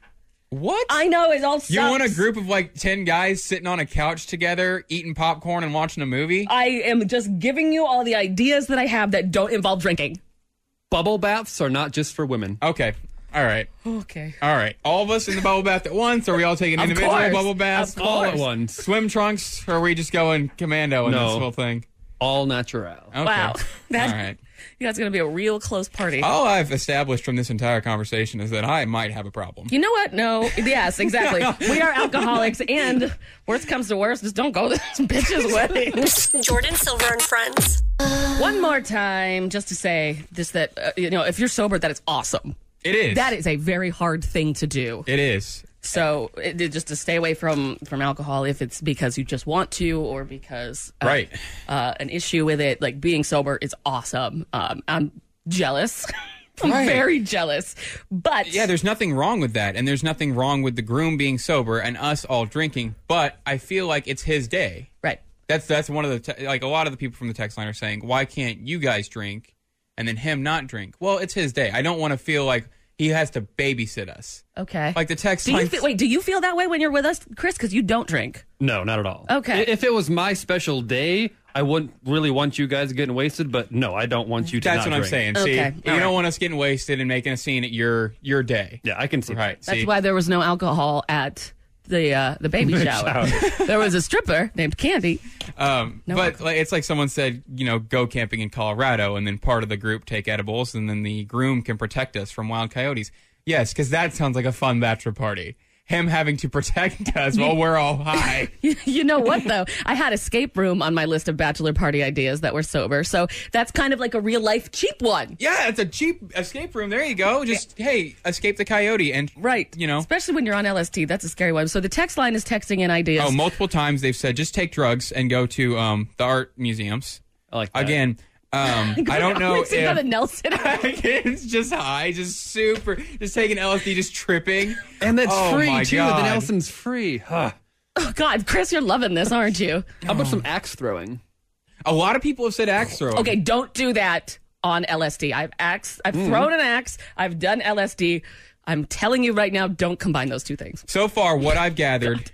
D: What?
B: I know it all sucks.
D: You want a group of like ten guys sitting on a couch together, eating popcorn and watching a movie?
B: I am just giving you all the ideas that I have that don't involve drinking.
C: Bubble baths are not just for women.
D: Okay. All right.
B: Okay.
D: All right. All of us in the bubble bath at once? Or are we all taking
B: Of
D: individual
B: course.
D: bubble baths?
B: Of
C: All at
B: course.
C: once.
D: Swim trunks? Or are we just going commando in
C: No.
D: this whole thing?
C: All natural.
D: Okay.
B: Wow. That,
D: All right.
B: You guys are going to be a real close party.
D: All I've established from this entire conversation is that I might have a problem.
B: You know what? No. Yes, exactly. We are alcoholics, and worst comes to worst, just don't go to this bitch's wedding.
F: Jordan Silver and Friends.
B: One more time, just to say this: that uh, you know, if you're sober, that is awesome.
D: It is.
B: That is a very hard thing to do.
D: It is.
B: So, it, it- just to stay away from from alcohol, if it's because you just want to, or because uh,
D: Right.
B: uh, an issue with it, like being sober is awesome. Um, I'm jealous. I'm
D: Right.
B: very jealous. But
D: Yeah, there's nothing wrong with that. And there's nothing wrong with the groom being sober and us all drinking. But I feel like it's his day.
B: right.
D: That's that's one of the, te- like a lot of the people from the text line are saying, why can't you guys drink and then him not drink? Well, it's his day. I don't want to feel like he has to babysit us.
B: Okay.
D: Like the text
B: do you
D: line.
B: feel, wait? Do you feel that way when you're with us, Chris? Because you don't drink.
C: No, not at all.
B: Okay.
C: I- If it was my special day, I wouldn't really want you guys getting wasted, but no, I don't want you to
D: That's
C: not
D: what I'm
C: drink.
D: saying.
B: Okay,
D: See,
B: all
D: you
B: right.
D: don't want us getting wasted and making a scene at your your day.
C: Yeah, I can see
D: Right.
C: that.
B: That's
D: See?
B: why there was no alcohol at the uh, the baby shower. There was a stripper named Candy.
D: Um,
B: No
D: but
B: alcohol.
D: like, it's like someone said, you know, go camping in Colorado, and then part of the group take edibles, and then the groom can protect us from wild coyotes. Yes, because that sounds like a fun bachelor party. Him having to protect us while we're all high.
B: You know what, though? I had escape room on my list of bachelor party ideas that were sober. So that's kind of like a real life cheap one.
D: Yeah, it's a cheap escape room. There you go. Just, hey, escape the coyote. And,
B: Right.
D: you know,
B: Especially when you're on L S D. That's a scary one. So the text line is texting in ideas.
D: oh, multiple times they've said just take drugs and go to um, the art museums.
C: I like that.
D: Again, um, I don't know
B: See how the
D: if
B: Nelson.
D: it's just high, just super, just taking L S D, just tripping.
C: And that's
D: Oh,
C: free,
D: my
C: too.
D: God.
C: The Nelson's free. Huh.
B: Oh, God, Chris, you're loving this, aren't you?
C: How about some axe throwing?
D: A lot of people have said axe throwing.
B: Okay, don't do that on L S D. I've axe, I've
D: Mm-hmm.
B: thrown an axe. I've done L S D. I'm telling you right now, don't combine those two things.
D: So far, what I've gathered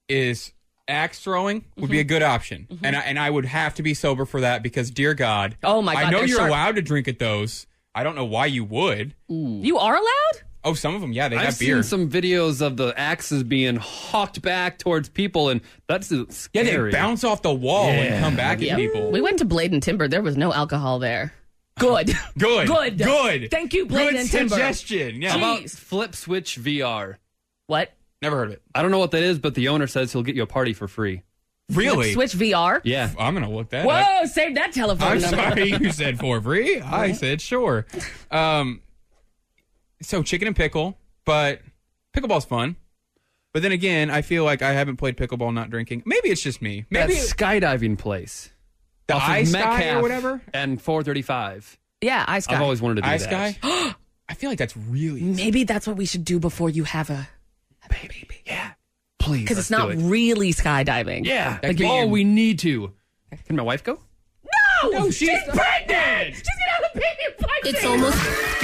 D: is axe throwing would be a good option, and I, and I would have to be sober for that because, dear God,
B: Oh, my
D: I
B: God,
D: know
B: they're
D: you're
B: sharp.
D: allowed to drink at those. I don't know why you would.
B: You are allowed?
D: Oh, some of them, yeah, they
C: I've
D: have beer.
C: seen some videos of the axes being hawked back towards people, and that's
D: yeah,
C: scary.
D: they bounce off the wall and
C: Yeah.
D: come back at people.
B: We went to Blade and Timber. There was no alcohol there. Good.
D: Good,
B: Good.
D: good.
B: Thank you, Blade
D: Good
B: and Timber.
D: suggestion. Yeah.
C: How about
B: Jeez.
C: Flip Switch V R?
B: What?
D: Never heard of it.
C: I don't know what that is, but the owner says he'll get you a party for free.
D: Really?
B: Switch V R?
C: Yeah.
D: I'm going to look that
B: Whoa,
D: up.
B: save that telephone
D: I'm
B: number.
D: sorry you said for free. I said sure. Um, so chicken and pickle, but pickleball's fun. But then again, I feel like I haven't played pickleball not drinking. Maybe it's just me. Maybe
C: That skydiving place.
D: the
C: off of
D: Ice Sky
C: Metcalf
D: or whatever.
C: And four thirty-five.
B: Yeah, Ice Guy.
C: I've always wanted to do
D: Ice
C: that.
D: Sky. I feel like that's really easy.
B: Maybe that's what we should do before you have a
C: Baby. Yeah. Please.
B: because it's
C: let's
B: not
C: do it.
B: really skydiving.
C: Yeah.
D: Like
C: Like, oh,
D: being-
C: we need to. Can my wife go?
B: No,
D: No, she's
B: pregnant. She's gonna have a baby pregnant.
F: It's almost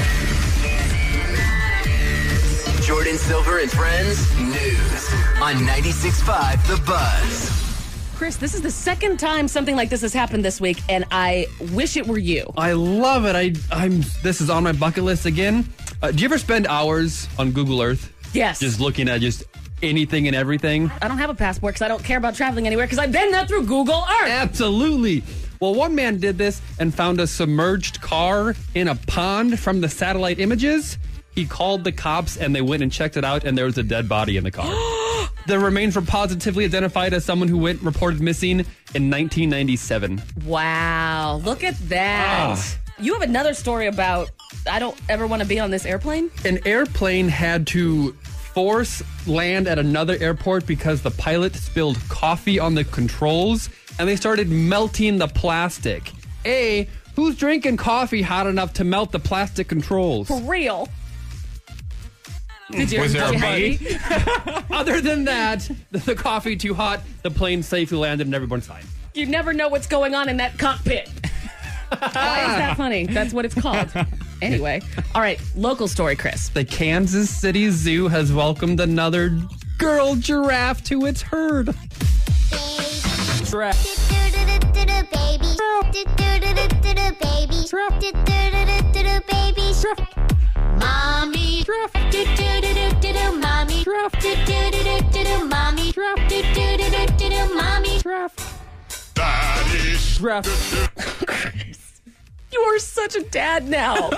E: Jordan Silver and Friends News on ninety-six point five The Buzz.
B: Chris, this is the second time something like this has happened this week, and I wish it were you.
C: I love it. I, I'm. This is on my bucket list again. Uh, do you ever spend hours on Google Earth?
B: Yes.
C: Just looking at just anything and everything?
B: I don't have a passport because I don't care about traveling anywhere because I've been there through Google Earth.
C: Absolutely. Well, one man did this and found a submerged car in a pond from the satellite images. He called the cops and they went and checked it out, and there was a dead body in the car. The remains were positively identified as someone who went reported missing in nineteen ninety-seven.
B: Wow, look at that.
C: Ah.
B: You have another story about I don't ever want to be on this airplane?
C: An airplane had to force land at another airport because the pilot spilled coffee on the controls and they started melting the plastic. A, who's drinking coffee hot enough to melt the plastic controls?
B: For real. Did you
D: Was there
B: did
D: a
B: you
D: maid?
B: have-
C: Other than that, the, the coffee too hot, the plane safely landed and everyone's fine.
B: You never know what's going on in that cockpit. Why is that funny? That's what it's called. Anyway, all right, local story, Chris.
C: The Kansas City Zoo has welcomed another girl giraffe to its herd. Giraffe.
G: Mommy, mommy, mommy, mommy,
B: You are such a dad now.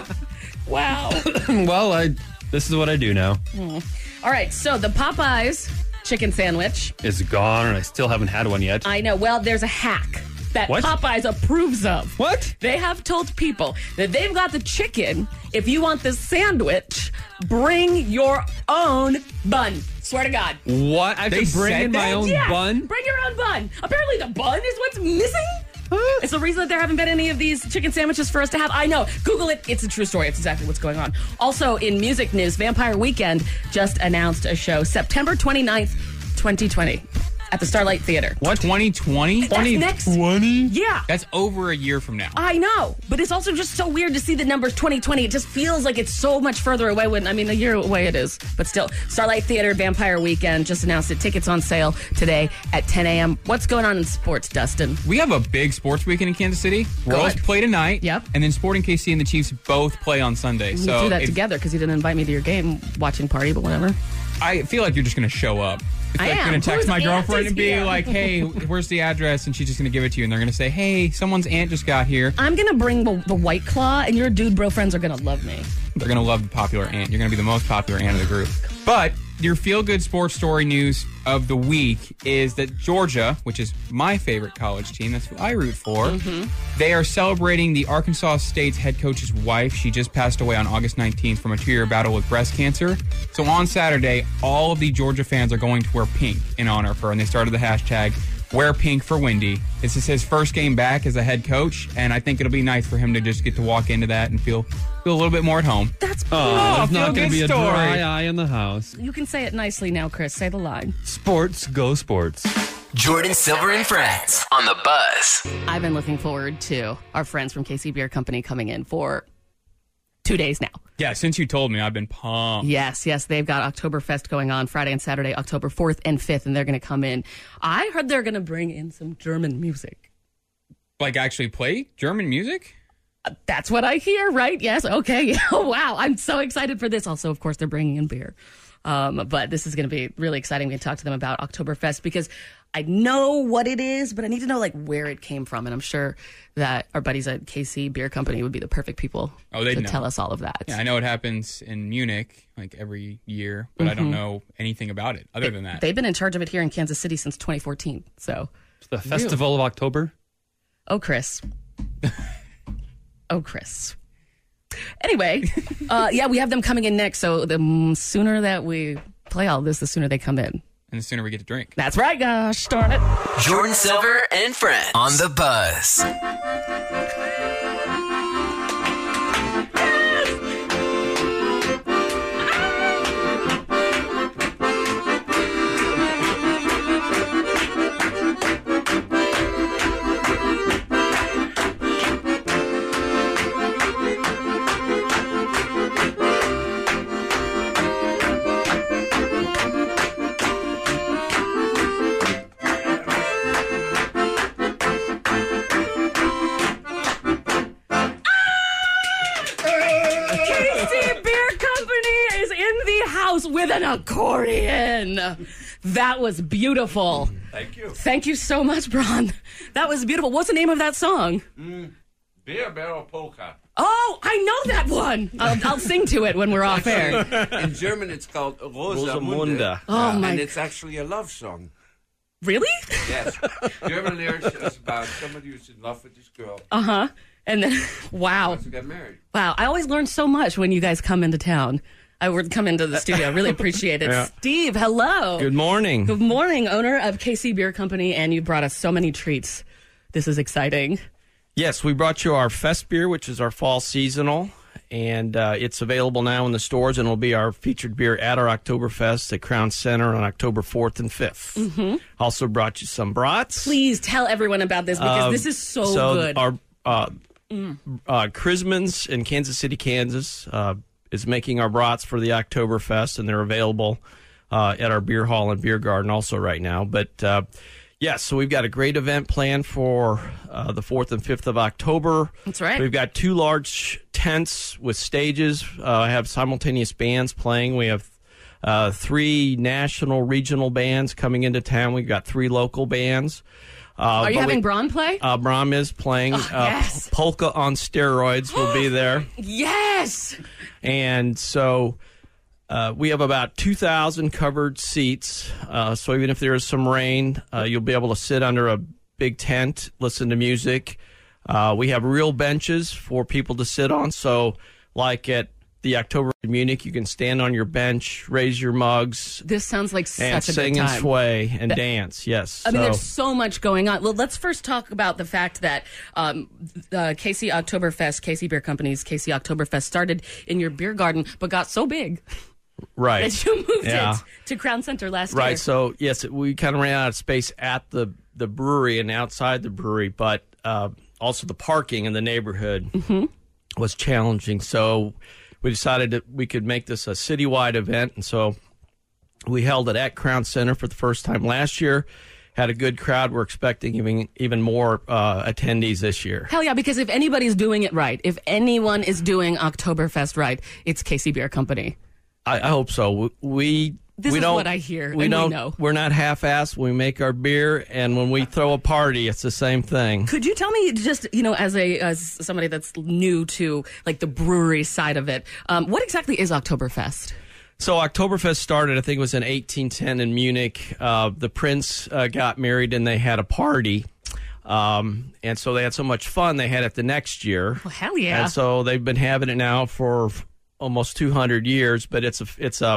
B: Wow.
C: Well, I this is what I do now.
B: All right, so the Popeyes chicken sandwich.
C: It's gone, and I still haven't had one yet.
B: I know. Well, there's a hack that
C: What?
B: Popeyes approves of.
C: What?
B: They have told people that they've got the chicken. If you want this sandwich, bring your own bun. Swear to God.
C: What? I have
D: They
C: to bring
D: said
C: in my
D: that?
C: own
B: Yes,
C: bun?
B: bring your own bun. Apparently the bun is what's missing. It's the reason that there haven't been any of these chicken sandwiches for us to have. I know. Google it. It's a true story. It's exactly what's going on. Also, in music news, Vampire Weekend just announced a show September twenty-ninth, twenty twenty at the Starlight Theater.
C: What?
D: twenty twenty?
B: That's next.
C: twenty?
B: Yeah.
D: That's over a year from now.
B: I know, but it's also just so weird to see the numbers twenty twenty. It just feels like it's so much further away when, I mean, a year away it is. But still, Starlight Theater Vampire Weekend just announced it. Tickets on sale today at ten a.m. What's going on in sports, Dustin?
D: We have a big sports weekend in Kansas City.
B: Go
D: Royals
B: ahead.
D: play tonight.
B: Yep.
D: And then Sporting K C and the Chiefs both play on Sunday.
B: We
D: so
B: threw that
D: if-
B: together because you didn't invite me to your game watching party, but whatever.
D: I feel like you're just going to show up. It's
B: I
D: like
B: am.
D: going to text
B: Whose
D: my
B: aunt
D: girlfriend
B: is
D: and be
B: here?
D: like, hey, where's the address? And she's just going to give it to you. And they're going to say, hey, someone's aunt just got here.
B: I'm going to bring the, the White Claw, and your dude bro friends are going to love me.
D: They're going to love the popular aunt. You're going to be the most popular aunt of the group. But your feel-good sports story news of the week is that Georgia, which is my favorite college team, that's who I root for,
B: Mm-hmm.
D: they are celebrating the Arkansas State's head coach's wife. She just passed away on August nineteenth from a two-year battle with breast cancer. So on Saturday, all of the Georgia fans are going to wear pink in honor of her, and they started the hashtag Wear Pink for Wendy. This is his first game back as a head coach, and I think it'll be nice for him to just get to walk into that and feel feel a little bit more at home.
B: That's
C: Oh, there's not
D: feel
C: going
D: good
C: to be a
D: story.
C: dry eye in the house.
B: You can say it nicely now, Chris. Say the line.
C: Sports, go sports.
E: Jordan Silver and Friends on the Buzz.
B: I've been looking forward to our friends from K C Beer Company coming in for two days now.
D: Yeah, since you told me, I've been pumped.
B: Yes, yes, they've got Oktoberfest going on Friday and Saturday, October fourth and fifth, and they're going to come in. I heard they're going to bring in some German music.
D: Like, actually play German music?
B: That's what I hear, right? Yes. Okay. Oh, wow. I'm so excited for this. Also, of course, they're bringing in beer. Um, but this is going to be really exciting. We can talk to them about Oktoberfest because I know what it is, but I need to know like where it came from. And I'm sure that our buddies at K C Beer Company would be the perfect people
D: Oh, they'd
B: to
D: know.
B: tell us all of that.
D: Yeah, I know it happens in Munich like every year, but I don't know anything about it other than that.
B: They've been in charge of it here in Kansas City since twenty fourteen. So,
C: It's the Festival of October.
B: oh, Chris. oh, Chris. Anyway, uh, yeah, we have them coming in next. So the mm, sooner that we play all this, the sooner they come in.
D: And the sooner we get to drink.
B: That's right, gosh darn it.
E: Jordan Silver and Friends on the Buzz.
B: With an accordion. That was beautiful.
H: Thank you.
B: Thank you so much, Bron. That was beautiful. What's the name of that song?
H: Mm, Beer Barrel Polka.
B: Oh, I know that one. I'll, I'll sing to it when we're off air.
H: In German, it's called Rosa
I: Rosamunde.
B: Oh, my.
H: And it's actually a love song.
B: Really?
H: Yes. German lyrics is about somebody who's in love with this girl.
B: Uh-huh. And then, wow.
H: Wants to get married.
B: Wow. I always learn so much when you guys come into town. I would come into the studio. I really appreciate it.
I: Yeah.
B: Steve, hello.
I: Good morning.
B: Good morning, owner of K C Beer Company, and you brought us so many treats. This is exciting.
I: Yes, we brought you our Fest beer, which is our fall seasonal, and uh, it's available now in the stores, and will be our featured beer at our Oktoberfest at Crown Center on October fourth and fifth. Mm-hmm. Also brought you some brats.
B: Please tell everyone about this because
I: Um,
B: this is so,
I: so
B: good.
I: Our uh, mm. uh, Chrisman's in Kansas City, Kansas, uh, is making our brats for the Oktoberfest, and they're available uh, at our beer hall and beer garden also right now. But uh, yes, so we've got a great event planned for uh, the fourth and fifth of October.
B: That's right.
I: We've got two large tents with stages. Uh, I have simultaneous bands playing. We have uh, three national, regional bands coming into town. We've got three local bands. Uh,
B: Are you
I: but
B: having
I: we-
B: Braun play?
I: Uh, Brahm is playing.
B: Oh,
I: uh,
B: yes.
I: Polka on steroids will be there.
B: Yes.
I: And so uh, we have about two thousand covered seats. Uh, so even if there is some rain, uh, you'll be able to sit under a big tent, listen to music. Uh, we have real benches for people to sit on. So like at the October in Munich, you can stand on your bench, raise your mugs,
B: This sounds like
I: and
B: such a
I: sing
B: good
I: and
B: time.
I: sway and dance. Yes.
B: I mean,
I: so,
B: there's so much going on. Well, let's first talk about the fact that um, uh, K C Oktoberfest, K C Beer Company's K C Oktoberfest started in your beer garden, but got so big
I: right.
B: that you moved
I: Yeah.
B: it to Crown Center last
I: Right.
B: year.
I: So yes, we kind of ran out of space at the the brewery and outside the brewery, but uh, also the parking in the neighborhood
B: Mm-hmm.
I: was challenging. So we decided that we could make this a citywide event, and so we held it at Crown Center for the first time last year. Had a good crowd. We're expecting even even more uh, attendees this year.
B: Hell yeah, because if anybody's doing it right, if anyone is doing Oktoberfest right, it's K C Beer Company.
I: I, I hope so. We
B: This
I: we
B: is
I: don't,
B: what I hear,
I: We
B: and we
I: don't.
B: know.
I: We're not half-assed when we make our beer, and when we throw a party, it's the same thing.
B: Could you tell me, just, you know, as a as somebody that's new to like the brewery side of it, um, what exactly is Oktoberfest?
I: So Oktoberfest started, I think it was in eighteen ten in Munich. Uh, the prince uh, got married and they had a party. Um, and so they had so much fun, they had it the next year.
B: Well, hell yeah.
I: And so they've been having it now for almost two hundred years, but it's a, it's a,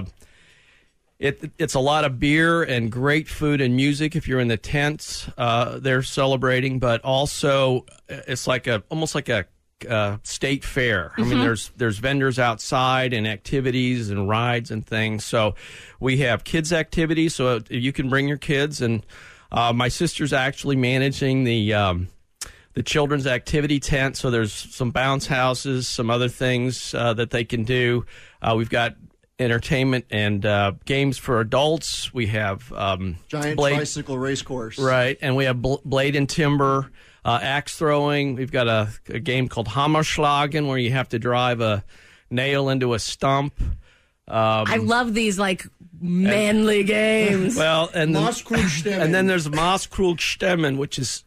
I: it, it's a lot of beer and great food and music. If you're in the tents, uh, they're celebrating, but also it's like a, almost like a, Uh, state fair. I mean, there's there's vendors outside and activities and rides and things. So we have kids activities, so you can bring your kids. And uh, my sister's actually managing the um, the children's activity tent. So there's some bounce houses, some other things uh, that they can do. Uh, we've got entertainment and uh, games for adults. We have um,
J: Giant
I: blade,
J: tricycle race course.
I: right, and we have bl- blade and timber. Uh, axe throwing. We've got a, a game called Hammerschlagen where you have to drive a nail into a stump.
B: I love these like manly games.
I: Well, and then,
J: Maßkrug-Stemmen.
I: and then there's Maßkrug-Stemmen, which is,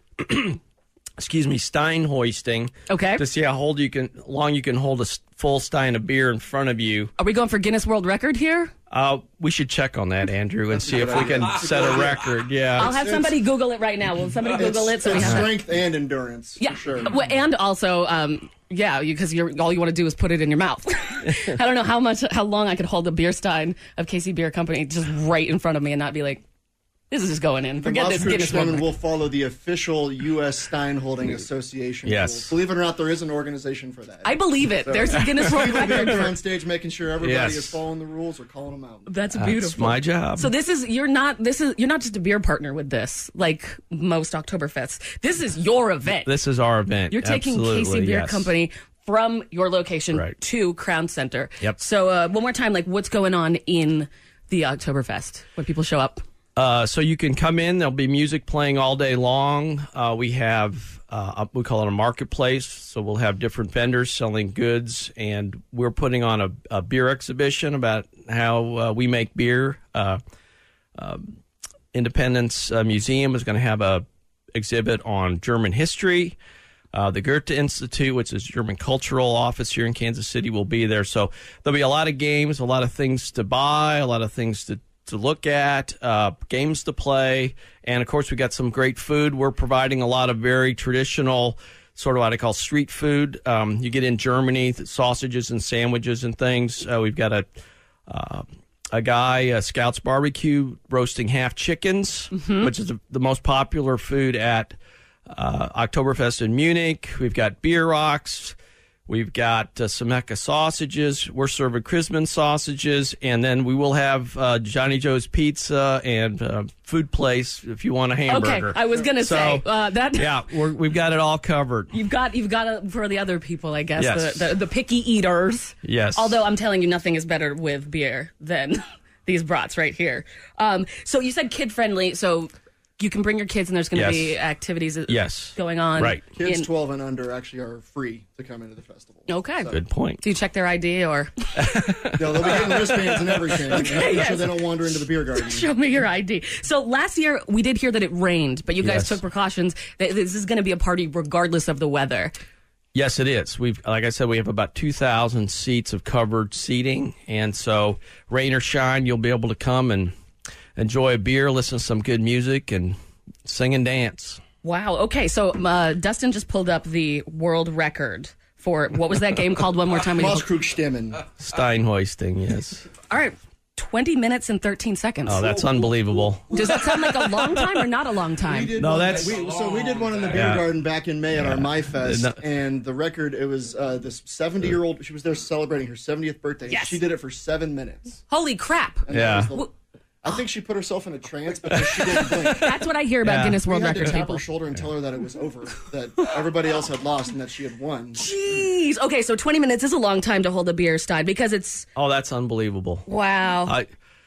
I: excuse me, stein hoisting.
B: Okay.
I: To see how hold you can, long you can hold a s- full stein of beer in front of you.
B: Are we going for Guinness World Record here?
I: Uh, we should check on that, Andrew, and see if we can set a record. Yeah.
B: I'll have somebody Google it right now. Will somebody Google it? So we
J: it's
B: have
J: strength and endurance.
B: Yeah,
J: for sure.
B: Well, and also, um, yeah, because you're all you want to do is put it in your mouth. I don't know how much, how long I could hold a beer stein of K C Beer Company just right in front of me and not be like, this is just going in. Forget
J: the
B: this Guinness World
J: Maßkrug-Stemmen
B: Record.
J: will follow the official U S Stein Holding Association
I: Yes.
J: rules. Believe it or not, there is an organization for that.
B: I believe it.
J: So-
B: There's a Guinness World
J: People
B: Record.
J: are on
B: for-
J: stage making sure everybody
I: Yes.
J: is following the rules or calling them out.
B: That's
I: That's
B: beautiful.
I: my job.
B: So this is you're not this is you're not just a beer partner with this like most Oktoberfests. This is your event.
I: This is our event.
B: You're taking
I: Absolutely,
B: K C Beer
I: yes.
B: Company from your location
I: Right.
B: to Crown Center.
I: Yep.
B: So uh, one more time, like what's going on in the Oktoberfest when people show up?
I: Uh, so you can come in. There'll be music playing all day long. Uh, we have uh, we call it a marketplace. So we'll have different vendors selling goods, and we're putting on a, a beer exhibition about how uh, we make beer. Uh, um, Independence uh, Museum is going to have a exhibit on German history. Uh, the Goethe Institute, which is German Cultural Office here in Kansas City, will be there. So there'll be a lot of games, a lot of things to buy, a lot of things to to look at, uh, games to play, and of course we got some great food. We're providing a lot of very traditional, sort of what I call street food. Um, you get in Germany, sausages and sandwiches and things. Uh, we've got a uh, a guy, uh, Scouts Barbecue, roasting half chickens, which is the, the most popular food at uh, Oktoberfest in Munich. We've got beer rocks. We've got uh, Sameka sausages. We're serving Chrisman sausages. And then we will have uh, Johnny Joe's Pizza and uh, Food Place if you want a hamburger.
B: Okay, I was gonna
I: So,
B: say uh, that.
I: Yeah, we're, we've got it all covered.
B: You've got you've got it for the other people, I guess,
I: Yes.
B: the, the the picky eaters.
I: Yes.
B: Although I'm telling you, nothing is better with beer than these brats right here. Um, so you said kid friendly, so you can bring your kids, and there's going to
I: Yes.
B: be activities
I: Yes.
B: going on.
I: Right.
J: Kids
B: in-
J: twelve and under actually are free to come into the festival.
B: Okay.
J: So,
I: Good point.
B: Do you check their I D or
J: they'll, they'll be getting wristbands and everything.
B: Okay,
J: Make
B: yes.
J: sure they don't wander into the beer garden.
B: show me your I D? So last year we did hear that it rained, but you guys
I: Yes.
B: took precautions. That this is going to be a party regardless of the weather.
I: Yes, it is. We've, like I said, we have about two thousand seats of covered seating, and so rain or shine, you'll be able to come and enjoy a beer, listen to some good music, and sing and dance.
B: Wow. Okay. So uh, Dustin just pulled up the world record for what was that game called? One more time. When you-
J: Maßkrug-Stemmen.
I: Stein hoisting, yes.
B: All right. twenty minutes and thirteen seconds.
I: Oh, that's unbelievable.
B: Does that sound like a long time or not a long time?
J: We did
I: No,
J: one-
I: that's-
J: we, so we did one in the beer
I: Yeah.
J: garden back in May at our My Fest,
I: No-
J: and the record it was uh, this seventy year old. She was there celebrating her seventieth birthday.
B: Yes.
J: She did it for seven minutes.
B: Holy crap.
J: And that
I: Yeah.
J: was the- I think she put herself in a trance because she didn't blink.
B: That's what I hear about
I: Yeah.
B: Guinness
J: We
B: World
J: had to
B: Records
J: tap
B: people.
J: her shoulder and tell her that it was over, that everybody else had lost and that she had won.
B: Jeez. Okay, so twenty minutes is a long time to hold a beer stein because it's
I: Oh, that's unbelievable.
B: wow.
I: I,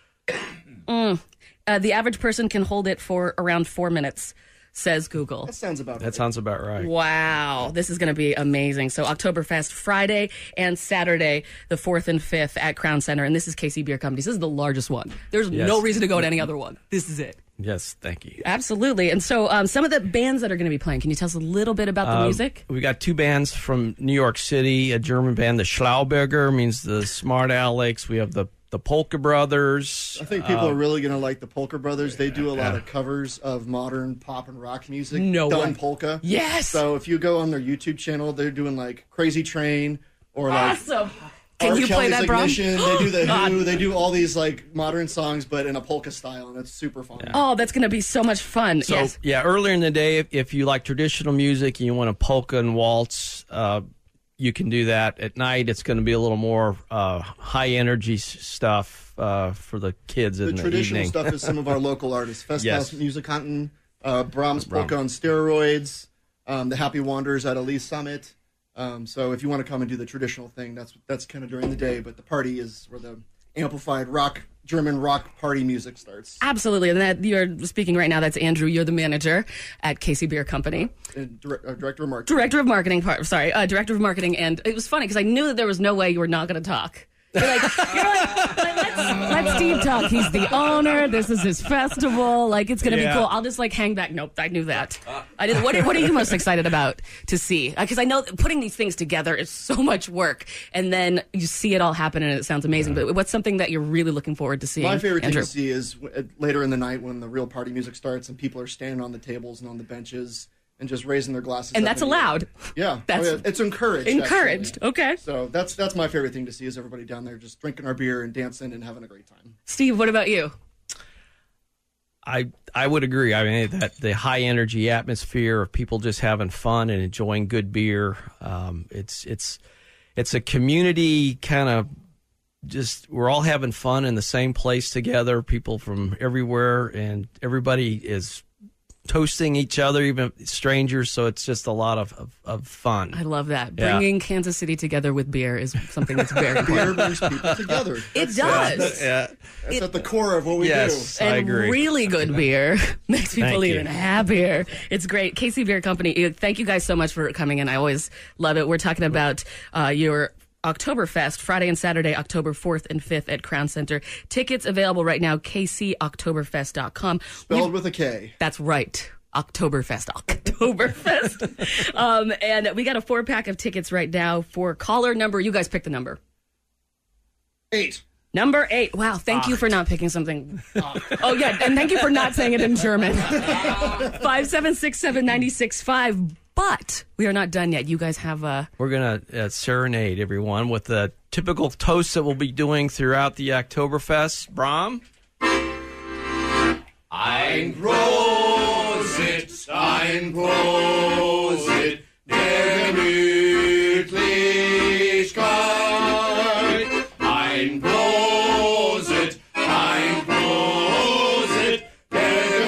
B: Uh, the average person can hold it for around four minutes, says Google.
J: That sounds about
I: that
J: right.
I: sounds about right.
B: Wow, this is going to be amazing. So Oktoberfest Friday and Saturday, the fourth and fifth at Crown Center, and this is K C Beer Company. This is the largest one. There's
I: Yes.
B: no reason to go to any other one. This is it.
I: Yes, thank you.
B: Absolutely. And so um, some of the bands that are going to be playing, can you tell us a little bit about the
I: Um,
B: music?
I: We got two bands from New York City, a German band, the Schlauberger, means the Smart Alex. We have the, the Polka Brothers.
J: I think people are really going to like the Polka Brothers. They do a lot of covers of modern pop and rock music.
B: No
J: done
B: way.
J: polka.
B: Yes.
J: So if you go on their YouTube channel, they're doing like Crazy Train or like
B: Awesome. Can
J: R.
B: you play
J: Kelly's
B: that, Brom?
J: Ignition. They do the
B: God.
J: Who. They do all these like modern songs, but in a polka style, and it's super fun.
B: Oh, that's going to be so much fun.
I: So,
B: yes.
I: yeah, earlier in the day, if, if you like traditional music and you want a polka and waltz, uh, you can do that. At night, it's going to be a little more uh, high-energy s- stuff uh, for the kids
J: The
I: in the
J: traditional
I: evening.
J: stuff is some of our local artists. Festhaus
I: Yes.
J: Musikanten, uh, Brahms
I: Brahms.
J: Polka on steroids, um, the Happy Wanderers at Elise Summit. Um, so if you want to come and do the traditional thing, that's that's kind of during the day. But the party is where the amplified rock, German rock party music starts.
B: Absolutely. And that you're speaking right now, that's Andrew. You're the manager at K C Beer Company.
J: And dire- uh, director of marketing.
B: Director of marketing, part, sorry, uh, director of marketing. And it was funny because I knew that there was no way you were not going to talk You're like, you're like, like let's, let Steve talk. He's the owner. This is his festival. Like, it's going to
I: Yeah.
B: be cool. I'll just like hang back. Nope, I knew that. I did. What, are- what are you most excited about to see? Because I know putting these things together is so much work, and then you see it all happen, and it sounds amazing. But what's something that you're really looking forward to seeing?
J: My favorite
B: Andrew?
J: thing to see is w- uh, later in the night when the real party music starts and people are standing on the tables and on the benches and just raising their glasses.
B: And
J: up
B: that's
J: in the air.
B: allowed.
J: Yeah,
B: That's-
J: oh, yeah. It's encouraged.
B: Encouraged.
J: actually.
B: Okay.
J: So that's that's my favorite thing to see is everybody down there just drinking our beer and dancing and having a great time.
B: Steve, what about you?
I: I I would agree. I mean that the high energy atmosphere of people just having fun and enjoying good beer. Um, it's it's it's a community kind of just we're all having fun in the same place together. People from everywhere, and everybody is toasting each other, even strangers. So it's just a lot of of, of fun.
B: I love that.
I: Yeah.
B: Bringing Kansas City together with beer is something that's very
J: Beer
B: important.
J: brings people together.
B: It
J: That's,
B: does.
I: Yeah.
J: That's at the core of what we
I: Yes,
J: do.
I: I
B: And
I: agree.
B: really good beer makes people
I: Thank you.
B: even happier. It's great. K C Beer Company, thank you guys so much for coming in. I always love it. We're talking about uh, your Oktoberfest, Friday and Saturday, October fourth and fifth at Crown Center. Tickets available right now, k c oktoberfest dot com.
J: Spelled with a K.
B: That's right. Oktoberfest. Oktoberfest. um, and we got a four pack of tickets right now for caller number. You guys pick the number.
J: Eight.
B: Number eight. Wow. Thank you for not picking something. Oh, yeah. And thank you for not saying it in German. five seven six seven nine six five. But we are not done yet. You guys have a.
I: We're going to uh, serenade everyone with the typical toast that we'll be doing throughout the Oktoberfest. Brom?
H: Ein Prosit, ein Prosit der Gemütlichkeit. Ein Prosit, ein Prosit der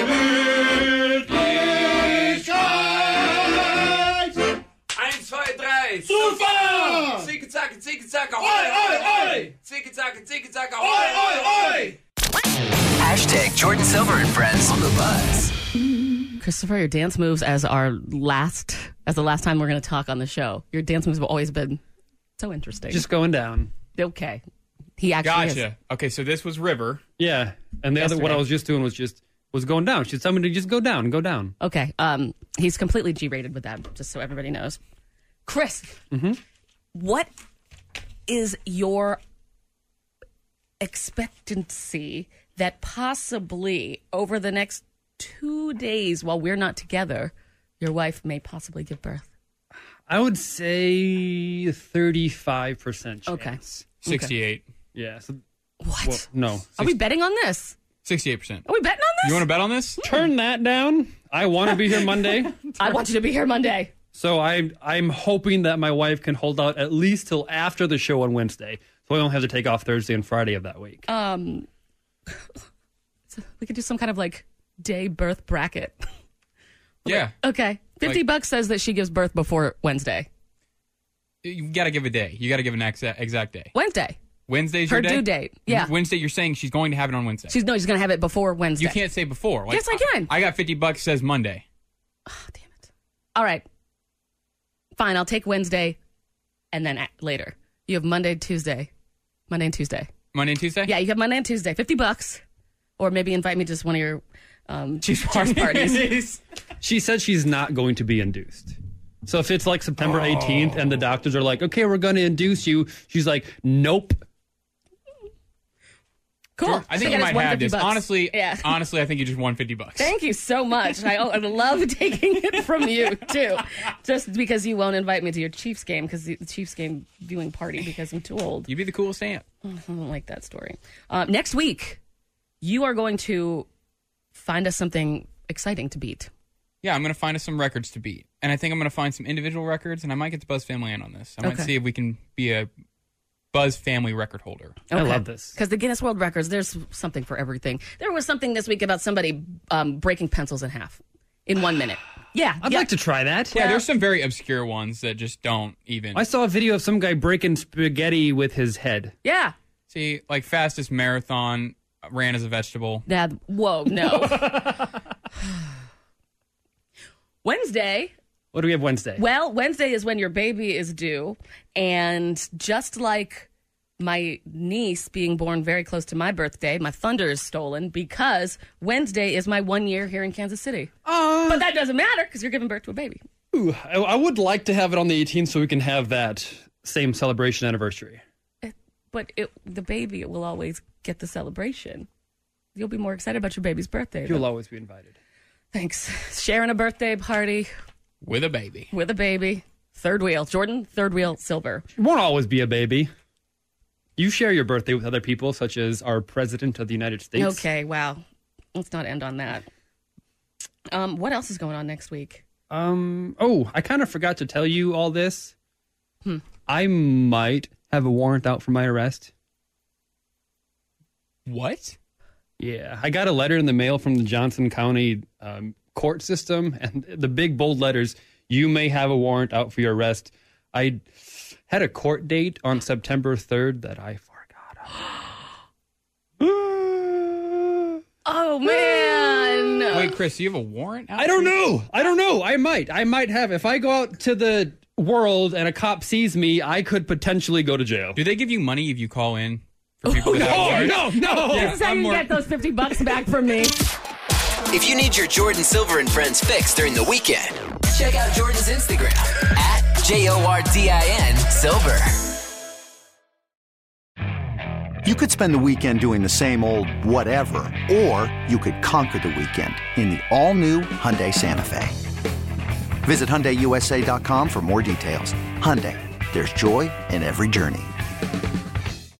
H: Gemütlichkeit. Eins, zwei, drei, super! Zicke, zacke, zicke, zacke, hoi, hoi, hoi! Zicke, zacke, zicke, zacke, hoi, hoi, hoi!
E: Hashtag Jordan Silver and Friends on the Buzz.
B: Christopher, your dance moves as our last, as the last time we're going to talk on the show. Your dance moves have always been so interesting.
C: Just going down.
B: Okay. He actually is.
D: Gotcha. Okay, so this was River.
C: Yeah, and the other what
B: Yesterday.
C: I was just doing was just was going down. She's telling me to just go down, go down.
B: Okay. Um, he's completely G-rated with that, just so everybody knows. Chris, what is your expectancy that possibly over the next two days while we're not together, your wife may possibly give birth?
C: I would say thirty-five percent chance.
B: Okay.
D: sixty-eight.
C: Yeah. So,
B: What?
C: well, no.
B: Are we betting on this?
D: sixty-eight percent.
B: Are we betting on this?
D: You want to bet on this?
C: Turn that down. I want to be here Monday.
B: I want you to be here Monday.
C: So I'm I'm hoping that my wife can hold out at least till after the show on Wednesday, so I don't have to take off Thursday and Friday of that week.
B: Um, so we could do some kind of like day birth bracket.
D: Yeah.
B: Okay. fifty
D: Like-
B: bucks says that she gives birth before Wednesday.
D: You got to give a day. You got to give an exact, exact day.
B: Wednesday.
D: Wednesday's
B: Her
D: your day?
B: due date. Yeah.
D: Wednesday, you're saying she's going to have it on Wednesday.
B: She's no, she's gonna have it before Wednesday.
D: You can't say before. Like,
B: Yes, I can.
D: I got fifty bucks says Monday.
B: Oh, damn it. All right. Fine. I'll take Wednesday, and then a- later you have Monday, Tuesday, Monday and Tuesday.
D: Monday and Tuesday?
B: Yeah, you have Monday and Tuesday. Fifty bucks, or maybe invite me to just one of your um, chief parties.
C: She said she's not going to be induced. So if it's like September eighteenth and the doctors are like, okay, we're going to induce you, she's like, nope.
B: Cool.
D: I think
B: So
D: you
B: that is
D: might have
B: 150
D: this.
B: bucks.
D: Honestly,
B: Yeah.
D: honestly, I think you just won fifty bucks.
B: Thank you so much. I, I love taking it from you too, just because you won't invite me to your Chiefs game because the Chiefs game viewing party because I'm too old.
D: You'd be the coolest aunt.
B: I don't like that story. Uh, next week, you are going to find us something exciting to beat.
D: Yeah, I'm going to find us some records to beat. And I think I'm going to find some individual records, and I might get the Buzz family in on this. I might
B: Okay.
D: see if we can be a Buzz family record holder.
C: I love this.
B: Because the Guinness World Records, there's something for everything. There was something this week about somebody um, breaking pencils in half in one minute. Yeah.
C: I'd
B: yeah.
C: like to try that.
D: Yeah, there's some very obscure ones that just don't even.
C: I saw a video of some guy breaking spaghetti with his head.
B: Yeah.
D: See, like fastest marathon ran as a vegetable.
B: That, whoa, no. Wednesday.
C: What do we have Wednesday?
B: Well, Wednesday is when your baby is due. And just like my niece being born very close to my birthday, my thunder is stolen because Wednesday is my one year here in Kansas City.
C: Uh,
B: but that doesn't matter because you're giving birth to a baby.
C: Ooh, I, I would like to have it on the eighteenth so we can have that same celebration anniversary.
B: But it, the baby will always get the celebration. You'll be more excited about your baby's birthday.
C: You'll
B: though.
C: always be invited.
B: Thanks. Sharing a birthday party.
D: With a baby.
B: With a baby. Third wheel. Jordan, third wheel, silver.
C: It won't always be a baby. You share your birthday with other people, such as our President of the United States.
B: Okay, wow. Let's not end on that. Um, what else is going on next week?
C: Um. Oh, I kind of forgot to tell you all this.
B: Hmm.
C: I might have a warrant out for my arrest.
D: What?
C: Yeah, I got a letter in the mail from the Johnson County um, court system, and the big bold letters, you may have a warrant out for your arrest. I had a court date on September third that I forgot about.
B: Oh, man.
D: Wait, Chris, do you have a warrant out?
C: I don't
D: for you?
C: know. I don't know. I might. I might have. If I go out to the world and a cop sees me, I could potentially go to jail.
D: Do they give you money if you call in for people
C: Oh,
D: without
C: no,
D: warrants?
C: no, no.
B: This is how
D: I'm
B: you
D: more-
B: get those fifty bucks back from me.
E: If you need your Jordan Silver and Friends fix during the weekend, check out Jordan's Instagram at J O R D I N Silver.
A: You could spend the weekend doing the same old whatever, or you could conquer the weekend in the all-new Hyundai Santa Fe. Visit Hyundai U S A dot com for more details. Hyundai, there's joy in every journey.